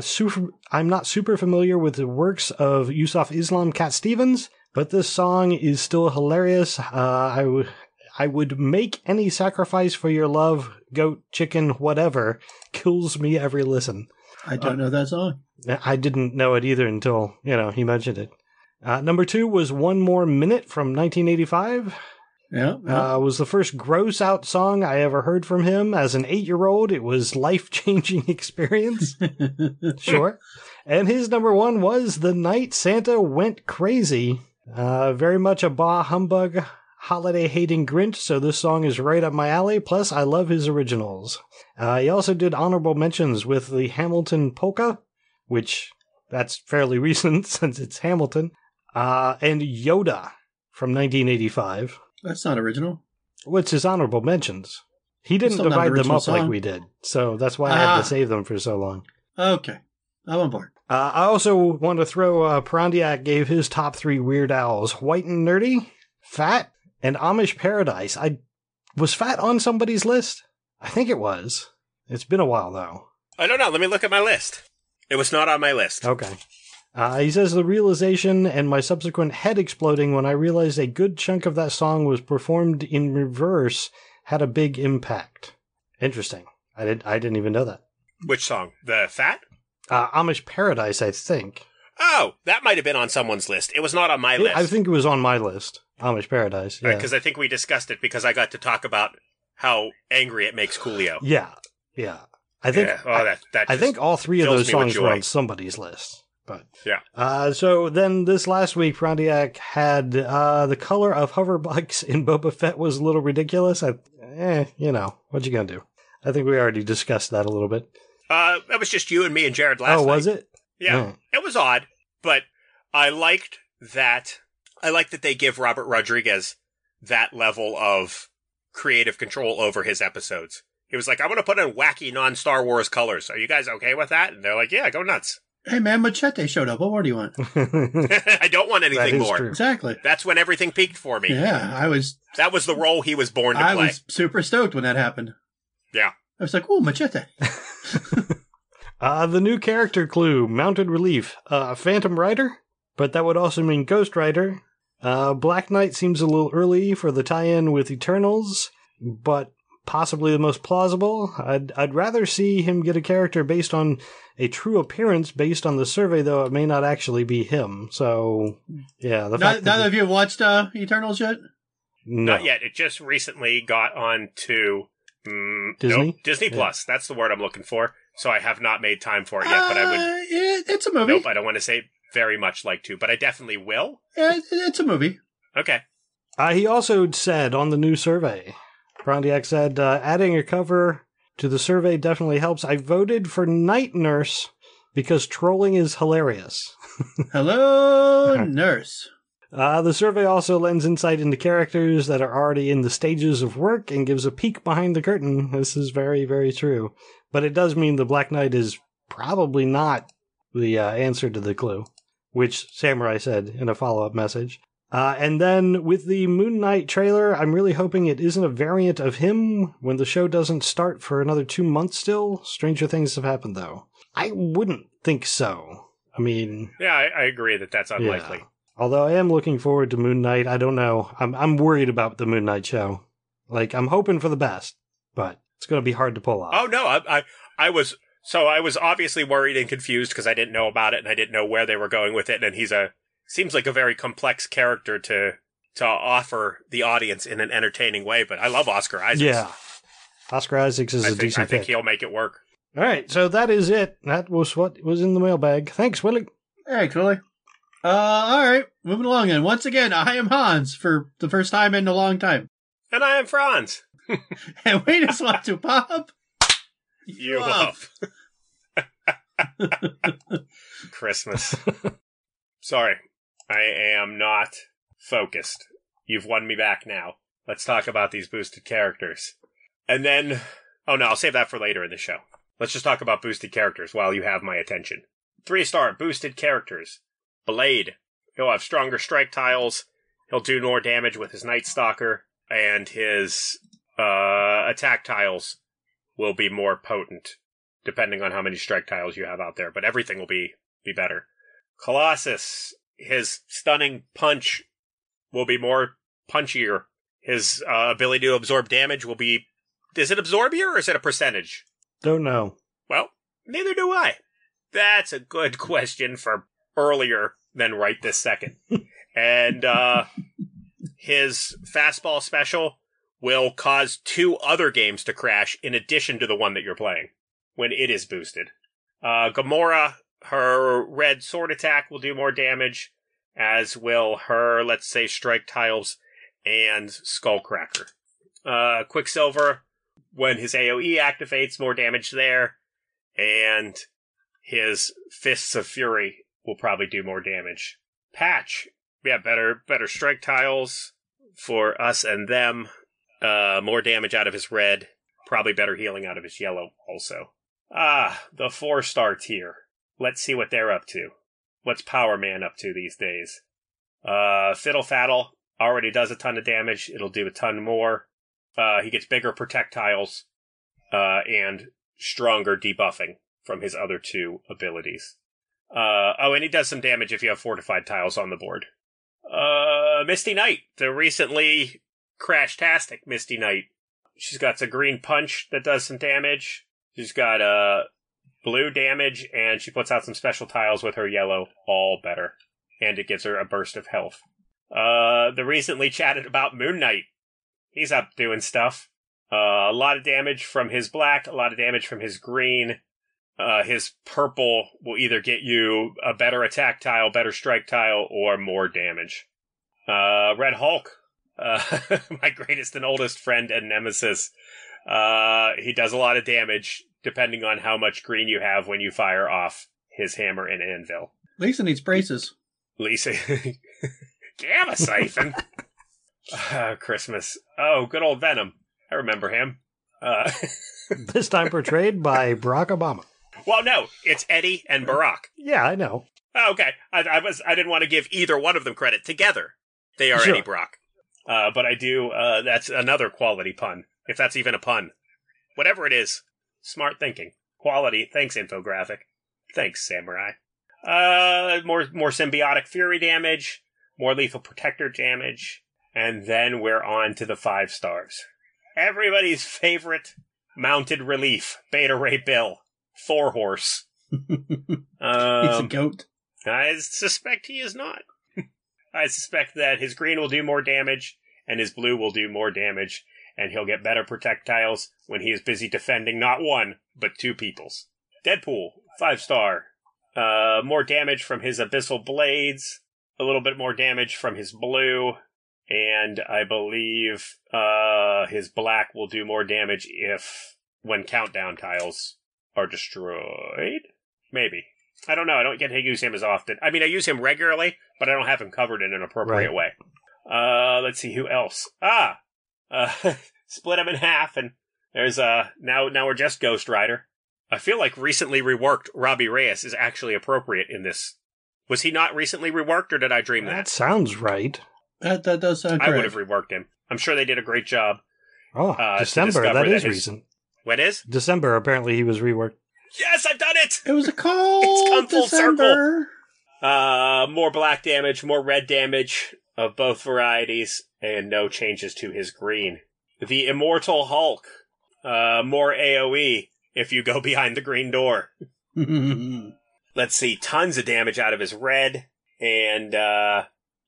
Speaker 3: I'm not super familiar with the works of Yusuf Islam Cat Stevens, but this song is still hilarious. I would make any sacrifice for your love, goat, chicken, whatever. Kills me every listen.
Speaker 2: I don't know that song.
Speaker 3: I didn't know it either until, he mentioned it. Number 2 was One More Minute from 1985.
Speaker 2: Yeah.
Speaker 3: Was the first gross out song I ever heard from him. As an 8-year-old, it was life-changing experience. Sure. And his number 1 was The Night Santa Went Crazy. Very much a bah humbug, holiday-hating Grinch, so this song is right up my alley. Plus, I love his originals. He also did honorable mentions with the Hamilton Polka, which that's fairly recent since it's Hamilton, and Yoda from 1985.
Speaker 2: That's not original.
Speaker 3: What's his honorable mentions? He didn't
Speaker 2: Still not an
Speaker 3: divide them
Speaker 2: original
Speaker 3: up like
Speaker 2: song.
Speaker 3: we did, so that's why I had to save them for so long.
Speaker 2: Okay. I'm on board.
Speaker 3: I also want to throw Perandiak gave his top 3 Weird Owls: White and Nerdy, Fat, and Amish Paradise. Was Fat on somebody's list? I think it was. It's been a while, though.
Speaker 1: I don't know. Let me look at my list. It was not on my list.
Speaker 3: Okay. He says the realization and my subsequent head exploding when I realized a good chunk of that song was performed in reverse had a big impact. Interesting. I didn't even know that.
Speaker 1: Which song? The Fat?
Speaker 3: Amish Paradise, I think.
Speaker 1: Oh, that might have been on someone's list. It was not on my list.
Speaker 3: I think it was on my list. Amish Paradise. Yeah.
Speaker 1: Because I think we discussed it because I got to talk about how angry it makes Coolio.
Speaker 3: Yeah. I think.
Speaker 1: Yeah. Oh, that
Speaker 3: I think all 3 of
Speaker 1: fills
Speaker 3: those
Speaker 1: me with
Speaker 3: songs were
Speaker 1: joy.
Speaker 3: on somebody's list. But
Speaker 1: yeah.
Speaker 3: So then this last week, Perandiak had the color of hoverbugs in Boba Fett was a little ridiculous. What you gonna do? I think we already discussed that a little bit.
Speaker 1: That was just you and me and Jared last night.
Speaker 3: Oh, was it?
Speaker 1: Yeah. It was odd, but I liked that. I like that they give Robert Rodriguez that level of creative control over his episodes. He was like, I'm going to put in wacky non-Star Wars colors. Are you guys okay with that? And they're like, yeah, go nuts.
Speaker 2: Hey, man, Machete showed up. What more do you want?
Speaker 1: I don't want anything
Speaker 3: That is
Speaker 1: more.
Speaker 3: true.
Speaker 2: Exactly.
Speaker 1: That's when everything peaked for me.
Speaker 2: Yeah,
Speaker 1: That was the role he was born to
Speaker 2: I
Speaker 1: play.
Speaker 2: was super stoked when that happened.
Speaker 1: Yeah.
Speaker 2: I was like, ooh, Machete.
Speaker 3: The new character clue, mounted relief, Phantom Rider, but that would also mean Ghost Rider. Black Knight seems a little early for the tie-in with Eternals, but possibly the most plausible. I'd rather see him get a character based on a true appearance based on the survey, though it may not actually be him. So, yeah.
Speaker 2: Neither of you have watched Eternals yet?
Speaker 3: No.
Speaker 1: Not yet. It just recently got on to
Speaker 3: Disney?
Speaker 1: Nope, Disney Plus. That's the word I'm looking for. So I have not made time for it yet, but I would.
Speaker 2: It's a movie.
Speaker 1: Nope, I don't want to say very much like to, but I definitely will.
Speaker 2: Yeah, it's a movie.
Speaker 1: Okay.
Speaker 3: He also said on the new survey, Perandiak said, adding a cover to the survey definitely helps. I voted for Night Nurse because trolling is hilarious.
Speaker 2: Hello, nurse.
Speaker 3: The survey also lends insight into characters that are already in the stages of work and gives a peek behind the curtain. This is very, very true. But it does mean the Black Knight is probably not the answer to the clue, which Samurai said in a follow-up message. And then with the Moon Knight trailer, I'm really hoping it isn't a variant of him when the show doesn't start for another 2 months still. Stranger things have happened, though. I wouldn't think so. I mean...
Speaker 1: Yeah, I agree that that's unlikely.
Speaker 3: Yeah. Although I am looking forward to Moon Knight. I don't know. I'm worried about the Moon Knight show. Like, I'm hoping for the best, but it's going to be hard to pull off.
Speaker 1: Oh, no, I was obviously worried and confused because I didn't know about it and I didn't know where they were going with it. And seems like a very complex character to to offer the audience in an entertaining way, but I love Oscar Isaacs.
Speaker 3: Yeah. Oscar Isaacs is a decent
Speaker 1: I think
Speaker 3: pick.
Speaker 1: he'll make it work.
Speaker 3: All right, so that is it. That was what was in the mailbag. Thanks, Willie.
Speaker 2: Hey, Willie. All right, moving along. And once again, I am Hans for the first time in a long time.
Speaker 1: And I am Franz.
Speaker 2: And we just want to pop
Speaker 1: You up. Christmas. Sorry, I am not focused. You've won me back now. Let's talk about these boosted characters. And then, oh no, I'll save that for later in the show. Let's just talk about boosted characters while you have my attention. 3-star boosted characters. Blade. He'll have stronger strike tiles. He'll do more damage with his Night Stalker. And his attack tiles will be more potent, depending on how many strike tiles you have out there. But everything will be better. Colossus. His stunning punch will be more punchier. His ability to absorb damage will be... Is it absorbier or is it a percentage?
Speaker 3: Don't know.
Speaker 1: Well, neither do I. That's a good question for earlier than right this second. And his fastball special will cause 2 other games to crash in addition to the one that you're playing when it is boosted. Gamora, her red sword attack will do more damage, as will her, let's say, strike tiles and Skullcracker. Quicksilver, when his AoE activates, more damage there, and his Fists of Fury will probably do more damage. Patch, yeah, better strike tiles for us and them, more damage out of his red, probably better healing out of his yellow also. The 4-star tier. Let's see what they're up to. What's Power Man up to these days? Fiddle Faddle already does a ton of damage. It'll do a ton more. He gets bigger projectiles, and stronger debuffing from his other 2 abilities. And he does some damage if you have fortified tiles on the board. Misty Knight, the recently crash-tastic Misty Knight. She's got a green punch that does some damage. She's got blue damage, and she puts out some special tiles with her yellow, all better. And it gives her a burst of health. The recently chatted about Moon Knight. He's up doing stuff. A lot of damage from his black, a lot of damage from his green. His purple will either get you a better attack tile, better strike tile, or more damage. Red Hulk, my greatest and oldest friend and nemesis. He does a lot of damage, depending on how much green you have when you fire off his hammer and anvil.
Speaker 2: Lisa needs braces.
Speaker 1: Lisa. Gamma Siphon. Christmas. Oh, good old Venom. I remember him.
Speaker 3: This time portrayed by Barack Obama.
Speaker 1: Well, no, it's Eddie and Barack.
Speaker 3: Yeah, I know.
Speaker 1: Oh, okay. I didn't want to give either one of them credit. Together, they are
Speaker 3: Sure.
Speaker 1: Eddie Brock. But I do, that's another quality pun. If that's even a pun. Whatever it is, smart thinking. Quality. Thanks, Infographic. Thanks, Samurai. More symbiotic fury damage, more lethal protector damage, and then we're on to the 5 stars. Everybody's favorite mounted relief, Beta Ray Bill, Thor Horse.
Speaker 2: He's a goat.
Speaker 1: I suspect he is not. I suspect that his green will do more damage, and his blue will do more damage, and he'll get better projectiles when he is busy defending not 1, but 2 peoples. Deadpool, 5-star. More damage from his abyssal blades, a little bit more damage from his blue, and I believe his black will do more damage when countdown tiles are destroyed. Maybe. I don't know. I don't get to use him as often. I mean, I use him regularly, but I don't have him covered in an appropriate way. Let's see, who else? Split him in half, and there's now we're just Ghost Rider. I feel like recently reworked Robbie Reyes is actually appropriate in this. Was he not recently reworked, or did I dream
Speaker 3: That
Speaker 1: that?
Speaker 3: sounds right.
Speaker 2: That does sound correct.
Speaker 1: I would have reworked him. I'm sure they did a great job.
Speaker 3: Oh,
Speaker 1: to
Speaker 3: December.
Speaker 1: discover
Speaker 3: That is
Speaker 1: that his-
Speaker 3: recent.
Speaker 1: When is?
Speaker 3: December, apparently he was reworked.
Speaker 1: Yes, I've done it!
Speaker 2: It was a cold
Speaker 1: It's come full
Speaker 2: December.
Speaker 1: More black damage, more red damage of both varieties, and no changes to his green. The Immortal Hulk. More AoE if you go behind the green door. Let's see, tons of damage out of his red, and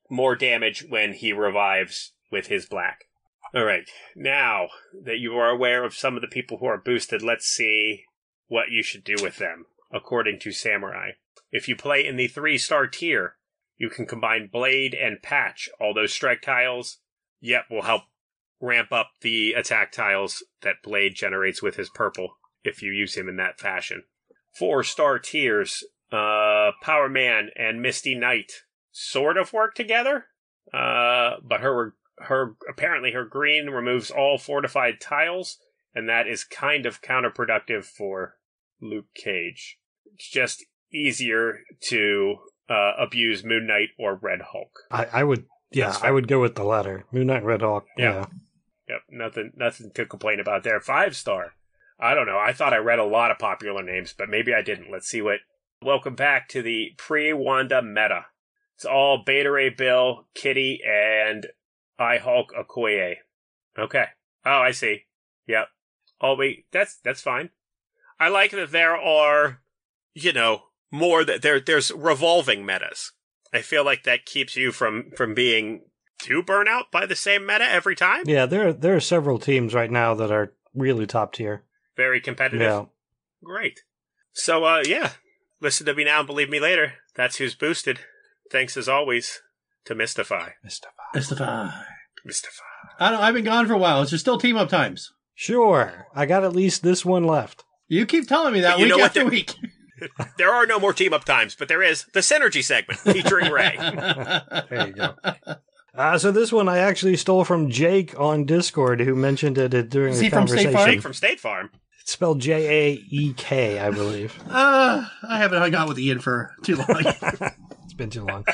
Speaker 1: more damage when he revives with his black. Alright, now that you are aware of some of the people who are boosted, let's see what you should do with them, according to Samurai. If you play in the 3-star tier, you can combine Blade and Patch. All those strike tiles, will help ramp up the attack tiles that Blade generates with his purple, if you use him in that fashion. 4-star tiers, Power Man and Misty Knight sort of work together, but her apparently her green removes all fortified tiles, and that is kind of counterproductive for Luke Cage. It's just easier to abuse Moon Knight or Red Hulk.
Speaker 3: I would go with the latter. Moon Knight, Red Hulk. Yeah.
Speaker 1: Yep, nothing to complain about there. 5-star. I don't know. I thought I read a lot of popular names, but maybe I didn't. Let's see what. Welcome back to the pre-Wanda meta. It's all Beta Ray Bill, Kitty, and I-Hulk Okoye. Okay. Oh, I see. Yep. Oh, wait. That's fine. I like that there are, more that there's revolving metas. I feel like that keeps you from being too burnout by the same meta every time.
Speaker 3: Yeah, there are several teams right now that are really top tier.
Speaker 1: Very competitive.
Speaker 3: Yeah.
Speaker 1: Great. So, listen to me now and believe me later. That's who's boosted. Thanks as always to Mystify.
Speaker 2: Mystify. I've been gone for a while. Is there still team up times?
Speaker 3: Sure. I got at least this one left.
Speaker 2: You keep telling me that week after week.
Speaker 1: There are no more team up times, but there is the Synergy segment featuring Ray.
Speaker 3: There you go. So this one I actually stole from Jake on Discord, who mentioned it during the conversation.
Speaker 1: Jake from State Farm.
Speaker 3: It's spelled Jaek, I believe.
Speaker 2: I haven't hung out with Ian for too long.
Speaker 3: It's been too long.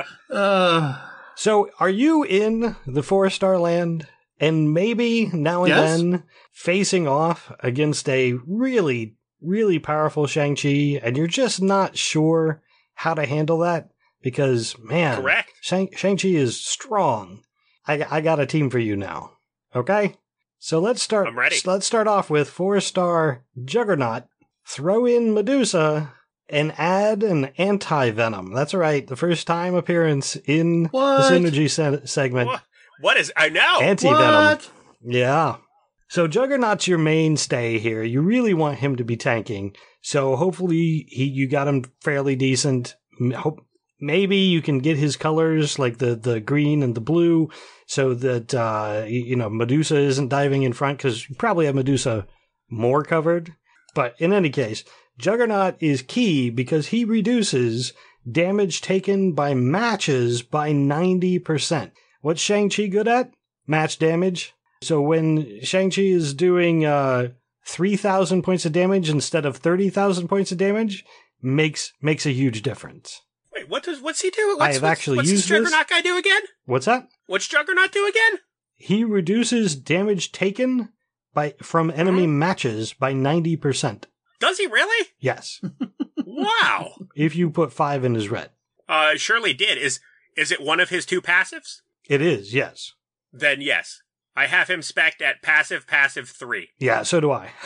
Speaker 3: So are you in the 4-star land and maybe now and then facing off against a really, really powerful Shang-Chi, and you're just not sure how to handle that? Because, man,
Speaker 1: correct.
Speaker 3: Shang-Chi is strong. I got a team for you now. Okay? So let's start.
Speaker 1: I'm ready.
Speaker 3: Let's start off with 4-star Juggernaut. Throw in Medusa and add an anti-venom. That's right. The first time appearance in the Synergy segment.
Speaker 1: What is? I know.
Speaker 3: Anti-venom. Yeah. So Juggernaut's your mainstay here. You really want him to be tanking. So hopefully you got him fairly decent. Maybe you can get his colors like the green and the blue so that, Medusa isn't diving in front, because you probably have Medusa more covered. But in any case, Juggernaut is key because he reduces damage taken by matches by 90%. What's Shang-Chi good at? Match damage. So when Shang-Chi is doing 3,000 points of damage instead of 30,000 points of damage, makes a huge difference.
Speaker 1: Wait, what's he do?
Speaker 3: I have actually used
Speaker 1: this Juggernaut guy do again?
Speaker 3: What's that?
Speaker 1: What's Juggernaut do again?
Speaker 3: He reduces damage taken from enemy matches by 90%.
Speaker 1: Does he really?
Speaker 3: Yes.
Speaker 1: Wow.
Speaker 3: If you put 5 in his red.
Speaker 1: Surely did. Is it one of his 2 passives?
Speaker 3: It is, yes.
Speaker 1: Then yes. I have him spec'd at passive 3.
Speaker 3: Yeah, so do I.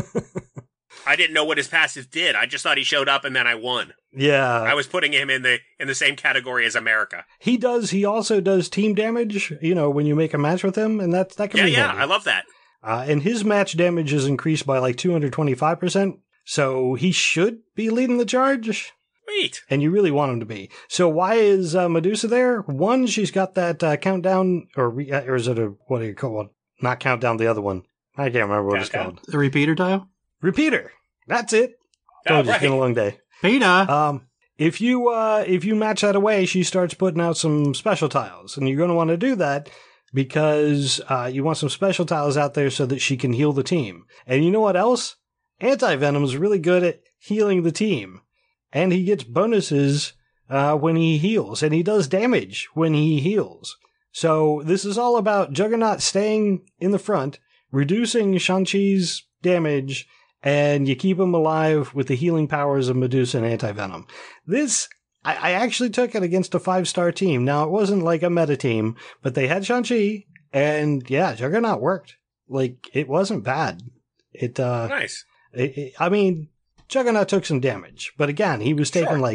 Speaker 1: I didn't know what his passive did. I just thought he showed up and then I won.
Speaker 3: Yeah.
Speaker 1: I was putting him in the same category as America.
Speaker 3: He also does team damage, when you make a match with him, and that can be handy.
Speaker 1: Yeah, I love that.
Speaker 3: And his match damage is increased by like 225%, so he should be leading the charge.
Speaker 1: Sweet.
Speaker 3: And you really want him to be. So why is Medusa there? One, she's got that countdown, or is it what do you call it? Not countdown, the other one. I can't remember what it's called.
Speaker 2: The repeater tile?
Speaker 3: Repeater. That's it.
Speaker 1: Oh,
Speaker 3: It's been a long day.
Speaker 2: Peter.
Speaker 3: If you match that away, she starts putting out some special tiles, and you're going to want to do that because you want some special tiles out there so that she can heal the team. And you know what else? Anti-Venom is really good at healing the team, and he gets bonuses when he heals, and he does damage when he heals. So this is all about Juggernaut staying in the front, reducing Shang-Chi's damage, and you keep him alive with the healing powers of Medusa and Anti-Venom. This, I actually took it against a 5-star team. Now, it wasn't like a meta team, but they had Shang-Chi, and yeah, Juggernaut worked. Like, it wasn't bad.
Speaker 1: Nice.
Speaker 3: Juggernaut took some damage, but again, he was taking like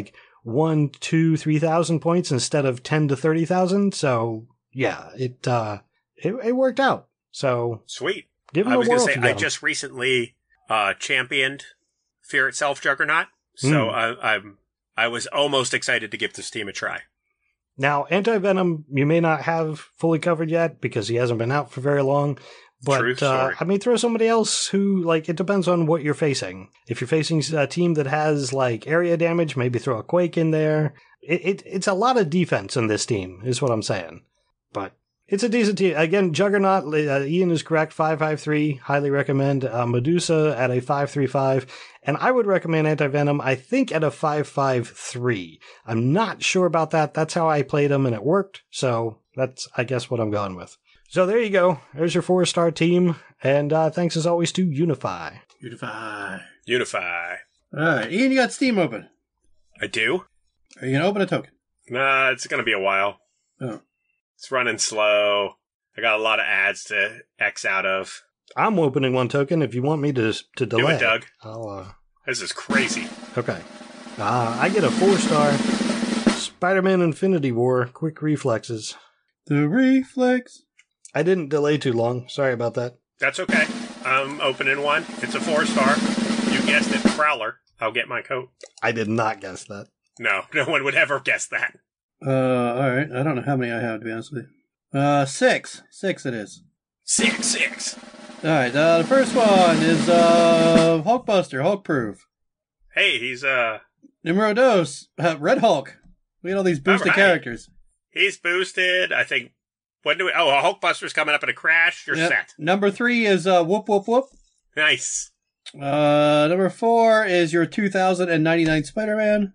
Speaker 3: 1, 2, 3,000 points instead of 10 to 30,000. So yeah, it worked out. So
Speaker 1: Sweet.
Speaker 3: give him
Speaker 1: I
Speaker 3: a
Speaker 1: was going
Speaker 3: whirl
Speaker 1: to
Speaker 3: if
Speaker 1: say,
Speaker 3: you
Speaker 1: I
Speaker 3: got him.
Speaker 1: just recently championed Fear Itself Juggernaut, so I was almost excited to give this team a try.
Speaker 3: Now, Anti-Venom, you may not have fully covered yet because he hasn't been out for very long. But,
Speaker 1: True story.
Speaker 3: I mean, throw somebody else who, like, it depends on what you're facing. If you're facing a team that has, like, area damage, maybe throw a Quake in there. It's a lot of defense in this team, is what I'm saying. But it's a decent team. Again, Juggernaut, Ian is correct, 553. Highly recommend. Medusa at a 535. And I would recommend Anti-Venom, I think, at a 553. I'm not sure about that. That's how I played him, and it worked. So that's, I guess, what I'm going with. So there you go. There's your 4-star team. And thanks, as always, to Unify.
Speaker 2: Unify.
Speaker 1: All
Speaker 2: Alright, Ian, you got Steam open.
Speaker 1: I do?
Speaker 2: Are you going to open a token?
Speaker 1: Nah, it's going to be a while.
Speaker 2: Oh.
Speaker 1: It's running slow. I got a lot of ads to X out of.
Speaker 3: I'm opening one token if you want me to delay.
Speaker 1: Do it, Doug.
Speaker 3: I'll,
Speaker 1: This is crazy.
Speaker 3: Okay. I get a 4-star Spider-Man Infinity War, quick reflexes.
Speaker 2: The reflex.
Speaker 3: I didn't delay too long. Sorry about that.
Speaker 1: That's okay. I'm opening one. It's a 4-star. You guessed it, Prowler. I'll get my coat.
Speaker 3: I did not guess that.
Speaker 1: No one would ever guess that.
Speaker 2: Alright. I don't know how many I have, to be honest with you. 6. 6 it is.
Speaker 1: 6.
Speaker 2: Alright, the first one is, Hulkbuster, Hulk-proof.
Speaker 1: Hey, he's
Speaker 2: Numero dos, Red Hulk. We got all these boosted
Speaker 1: Alright.
Speaker 2: characters.
Speaker 1: he's boosted. I think. When do we? Oh, a Hulkbuster's coming up in a crash. You're
Speaker 2: Yep.
Speaker 1: set.
Speaker 2: Number 3 is, Whoop Whoop Whoop.
Speaker 1: Nice.
Speaker 2: Number 4 is your 2099 Spider-Man.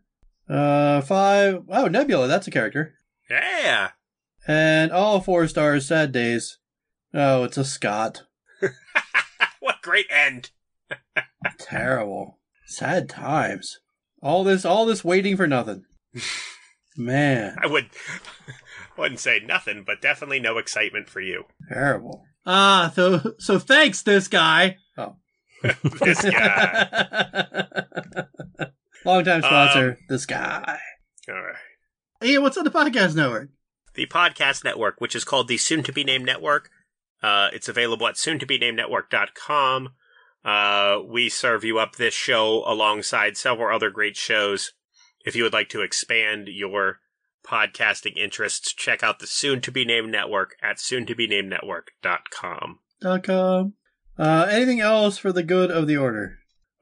Speaker 2: 5, oh, Nebula, that's a character.
Speaker 1: Yeah.
Speaker 2: And all 4 stars, Sad Days. Oh, it's a Scott.
Speaker 1: What great end.
Speaker 2: Terrible. Sad times. All this waiting for nothing. Man,
Speaker 1: I wouldn't say nothing, but definitely no excitement for you.
Speaker 2: terrible. So thanks, this guy. Oh.
Speaker 1: This guy.
Speaker 2: Longtime sponsor, this guy.
Speaker 1: All right.
Speaker 2: Hey, what's on the podcast network?
Speaker 1: The podcast network, which is called the Soon to Be Named Network. It's available at soontobenamednetwork.com. We serve you up this show alongside several other great shows. If you would like to expand your podcasting interests, check out the Soon to Be Named Network at soontobenamednetwork.com.
Speaker 2: .com. Anything else for the good of the order?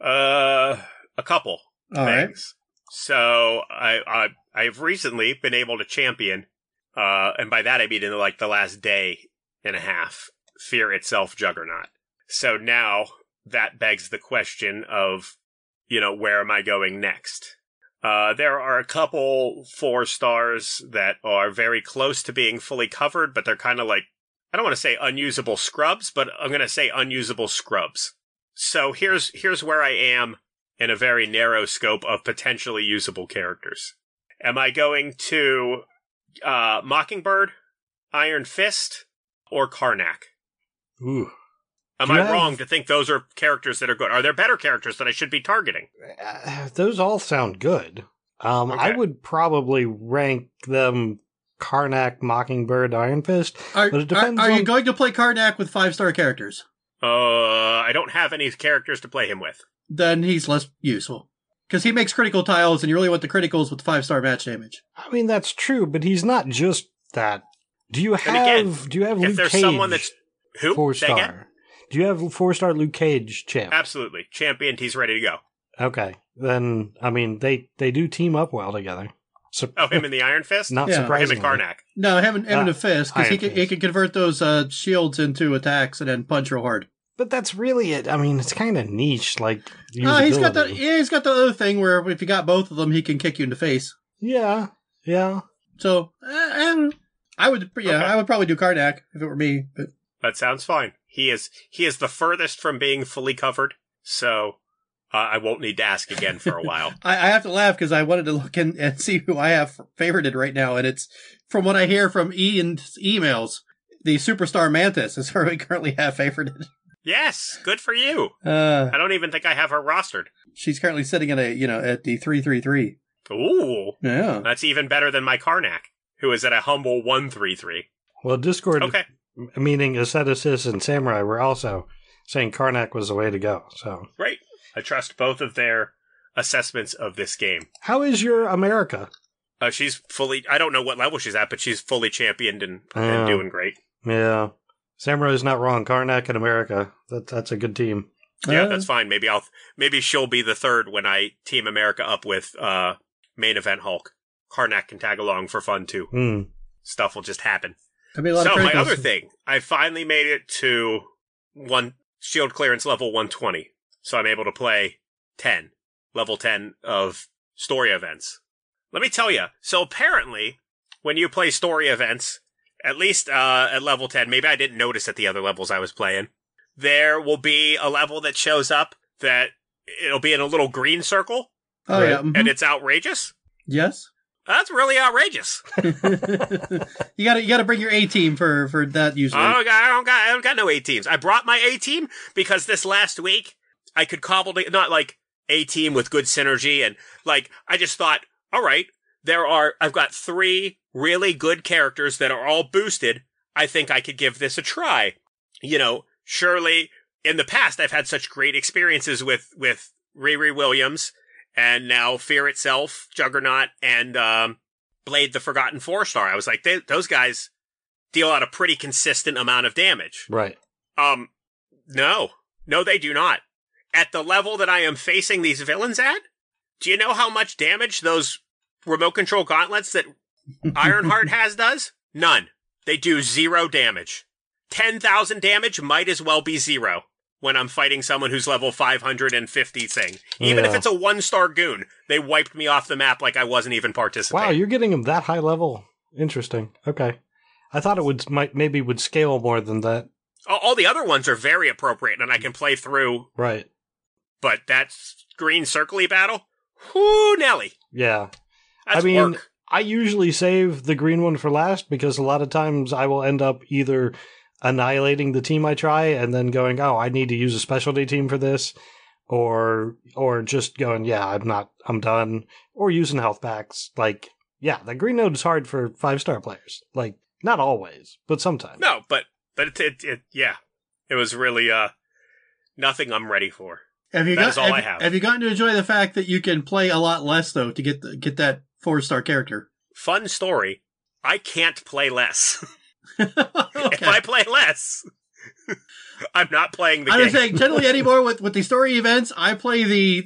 Speaker 1: A couple
Speaker 2: All right.
Speaker 1: things. So I've recently been able to champion, and by that I mean in like the last day and a half, Fear Itself Juggernaut. So now that begs the question of, where am I going next? There are a couple 4 stars that are very close to being fully covered, but they're kind of like, I don't want to say unusable scrubs, but I'm going to say unusable scrubs. So here's where I am in a very narrow scope of potentially usable characters. Am I going to Mockingbird, Iron Fist, or Karnak?
Speaker 3: Ooh.
Speaker 1: Am
Speaker 3: Do you
Speaker 1: I
Speaker 3: have-
Speaker 1: wrong to think those are characters that are good? Are there better characters that I should be targeting?
Speaker 3: Those all sound good. I
Speaker 1: Okay.
Speaker 3: would probably rank them Karnak, Mockingbird, Iron Fist.
Speaker 2: Are
Speaker 3: But it depends
Speaker 2: you
Speaker 3: on-
Speaker 2: going to play Karnak with 5-star characters?
Speaker 1: I don't have any characters to play him with.
Speaker 2: Then he's less useful. Because he makes critical tiles, and you really want the criticals with 5-star match damage.
Speaker 3: I mean, that's true, but he's not just that. Do you
Speaker 1: And again,
Speaker 3: have Luke
Speaker 1: If there's
Speaker 3: Cage
Speaker 1: someone that's who? Say again?
Speaker 3: 4-star? Do you have 4-star Luke Cage champ?
Speaker 1: Absolutely. Championed, he's ready to go.
Speaker 3: Okay, then I mean they do team up well together. So
Speaker 1: Oh, him and the Iron Fist?
Speaker 3: not
Speaker 2: Yeah.
Speaker 1: Him
Speaker 3: surprisingly.
Speaker 1: and Karnak.
Speaker 2: No, him and the fist, because
Speaker 3: Iron
Speaker 2: he
Speaker 3: Fist.
Speaker 2: can convert those shields into attacks and then punch real hard.
Speaker 3: But that's really it. I mean, it's kind of niche, like
Speaker 2: He's got the
Speaker 3: usability.
Speaker 2: he's got the other thing where if you got both of them, he can kick you in the face.
Speaker 3: Yeah.
Speaker 2: So I would
Speaker 1: Okay.
Speaker 2: I would probably do Karnak if it were me. But
Speaker 1: That sounds fine. He is the furthest from being fully covered, so I won't need to ask again for a while.
Speaker 2: I have to laugh because I wanted to look and see who I have favorited right now, and it's from what I hear from Ian's emails. The Superstar Mantis is who we currently have favorited.
Speaker 1: Yes, good for you. I don't even think I have her rostered.
Speaker 2: She's currently sitting at at the 333.
Speaker 1: Ooh.
Speaker 2: Yeah.
Speaker 1: That's even better than my Karnak, who is at a humble 133.
Speaker 3: Well, Discord,
Speaker 1: Okay.
Speaker 3: meaning Asceticis and Samurai, were also saying Karnak was the way to go. So,
Speaker 1: Great. I trust both of their assessments of this game.
Speaker 3: how is your America?
Speaker 1: She's fully, I don't know what level she's at, but she's fully championed and
Speaker 3: Oh.
Speaker 1: doing great.
Speaker 3: Yeah, Samurai's not wrong. Karnak and America, that's a good team.
Speaker 1: Yeah, that's fine. Maybe she'll be the third when I team America up with main event Hulk. Karnak can tag along for fun too.
Speaker 3: Hmm.
Speaker 1: Stuff will just happen.
Speaker 2: Could be a lot
Speaker 1: So
Speaker 2: of
Speaker 1: my
Speaker 2: criticals.
Speaker 1: other thing, I finally made it to shield clearance level 120. So I'm able to play level 10 of story events. Let me tell you. So apparently, when you play story events, at least at level 10, maybe I didn't notice at the other levels I was playing, there will be a level that shows up that it'll be in a little green circle,
Speaker 2: Oh,
Speaker 3: Right.
Speaker 2: yeah. mhm.
Speaker 1: and it's outrageous.
Speaker 2: Yes.
Speaker 1: That's really outrageous.
Speaker 2: you gotta bring your A team for that usually.
Speaker 1: I don't got no A teams. I brought my A team because this last week I could cobble not like A team with good synergy, and like I just thought, all right, I've got 3 really good characters that are all boosted. I think I could give this a try. Surely in the past I've had such great experiences with Riri Williams and now Fear itself, Juggernaut, and Blade the Forgotten 4-star. I was like, those guys deal out a pretty consistent amount of damage.
Speaker 3: Right.
Speaker 1: No, they do not. At the level that I am facing these villains at, do you know how much damage those remote control gauntlets that Ironheart has does? None. They do 0 damage. 10,000 damage might as well be 0 when I'm fighting someone who's level 550 thing. Even if
Speaker 3: Yeah.
Speaker 1: it's a 1-star goon, they wiped me off the map like I wasn't even participating.
Speaker 3: Wow, you're getting them that high level. Interesting. Okay, I thought it would scale more than that.
Speaker 1: All the other ones are very appropriate and I can play through,
Speaker 3: Right.
Speaker 1: but that green circly battle? Whoo, Nelly.
Speaker 3: Yeah.
Speaker 1: That's
Speaker 3: I mean,
Speaker 1: work.
Speaker 3: I usually save the green one for last because a lot of times I will end up either annihilating the team I try and then going, oh, I need to use a specialty team for this, or just going, yeah, I'm done, or using health packs. Like, yeah, the green node is hard for 5-star players. Like, not always, but sometimes.
Speaker 1: No, but it was really nothing I'm ready for.
Speaker 2: That
Speaker 1: is all I have.
Speaker 2: Have you gotten to enjoy the fact that you can play a lot less though to get that 4-star character?
Speaker 1: Fun story. I can't play less. If
Speaker 2: Okay.
Speaker 1: I play less, I'm not playing the
Speaker 2: I'm
Speaker 1: game.
Speaker 2: just saying, generally anymore with the story events, I play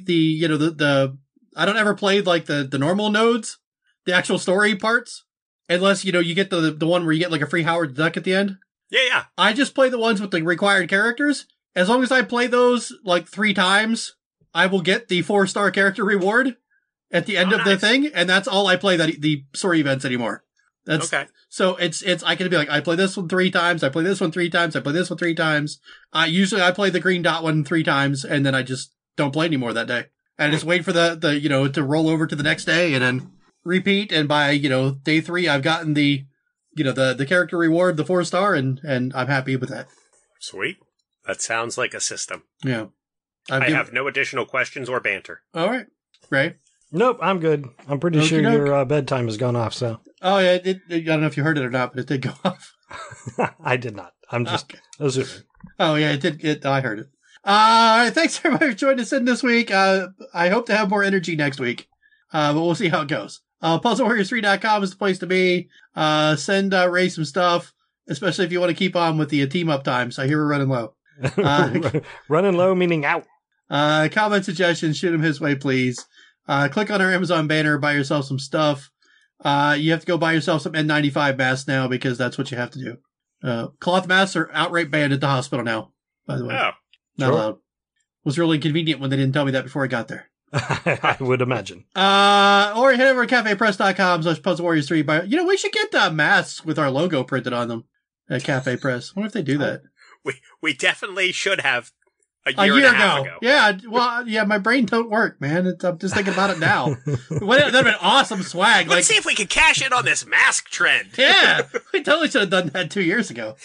Speaker 2: the I don't ever play like the normal nodes, the actual story parts, unless you get the one where you get like a free Howard the Duck at the end.
Speaker 1: Yeah.
Speaker 2: I just play the ones with the required characters. As long as I play those like 3 times, I will get the 4-star character reward at the end
Speaker 1: Oh,
Speaker 2: of the
Speaker 1: nice.
Speaker 2: thing, and that's all I play the story events anymore. That's
Speaker 1: Okay.
Speaker 2: So it's I can be like, I play this one 3 times, I play this one 3 times, I play this one 3 times. Usually I play the green dot one 3 times, and then I just don't play anymore that day. And I just wait for the to roll over to the next day and then repeat. And by, day 3, I've gotten the character reward, the 4-star, and I'm happy with that.
Speaker 1: Sweet. That sounds like a system.
Speaker 2: Yeah.
Speaker 1: I have no additional questions or banter.
Speaker 2: All right. Ray?
Speaker 3: Nope, I'm good. I'm pretty sure
Speaker 2: Okey-doke.
Speaker 3: your bedtime has gone off, so.
Speaker 2: Oh, yeah. I don't know if you heard it or not, but it did go off.
Speaker 3: I did not. I'm just
Speaker 2: Okay.
Speaker 3: assuming.
Speaker 2: Oh, yeah, it did. I heard it. All right. Thanks, everybody, for joining us in this week. I hope to have more energy next week, but we'll see how it goes. PuzzleWarriors3.com is the place to be. Send Ray some stuff, especially if you want to keep on with the team up times. I hear we're running low.
Speaker 3: Running low, meaning out.
Speaker 2: Comment suggestions, shoot them his way, please. Click on our Amazon banner, buy yourself some stuff. You have to go buy yourself some N95 masks now because that's what you have to do. Cloth masks are outright banned at the hospital now, by the way.
Speaker 1: Oh,
Speaker 2: Not
Speaker 3: sure.
Speaker 2: allowed. Was really inconvenient when they didn't tell me that before I got there.
Speaker 3: I would imagine.
Speaker 2: Or head over to cafepress.com/puzzlewarriors3. We should get masks with our logo printed on them at Cafe Press. I wonder if they do that.
Speaker 1: we definitely should have a
Speaker 2: A
Speaker 1: year
Speaker 2: year
Speaker 1: and a half ago.
Speaker 2: Yeah, well, yeah, my brain don't work, man. I'm just thinking about it now. That'd have been awesome swag.
Speaker 1: Let's see if we can cash in on this mask trend.
Speaker 2: Yeah, we totally should have done that 2 years ago.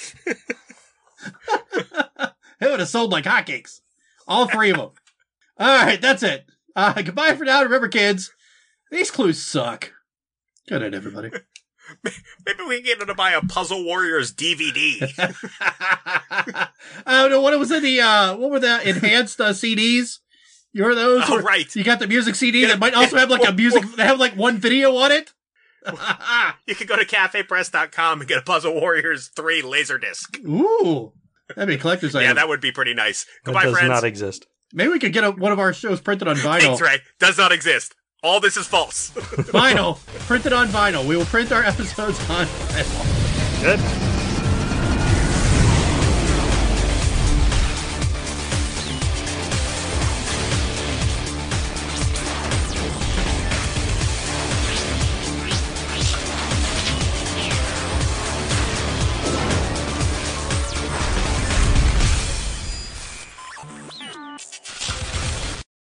Speaker 2: It would have sold like hotcakes. All 3 of them. All right, that's it. Goodbye for now. Remember, kids, These clues suck. Good night, everybody.
Speaker 1: Maybe we can get him to buy a Puzzle Warriors DVD.
Speaker 2: Oh no! What was it? What were the enhanced CDs? You heard those?
Speaker 1: Oh, right.
Speaker 2: You got the music CD that might also have like a music. They have like one video on it.
Speaker 1: You can go to cafepress.com and get a Puzzle Warriors 3 Laserdisc.
Speaker 2: Ooh, that'd be a collector's item.
Speaker 1: Yeah, that would be pretty nice.
Speaker 3: That
Speaker 1: Goodbye,
Speaker 3: does
Speaker 1: friends.
Speaker 3: not exist.
Speaker 2: Maybe we could get one of our shows printed on vinyl.
Speaker 1: Thanks, Ray. Does not exist. All this is false.
Speaker 2: Vinyl. Printed on vinyl. We will print our episodes on vinyl.
Speaker 3: Good.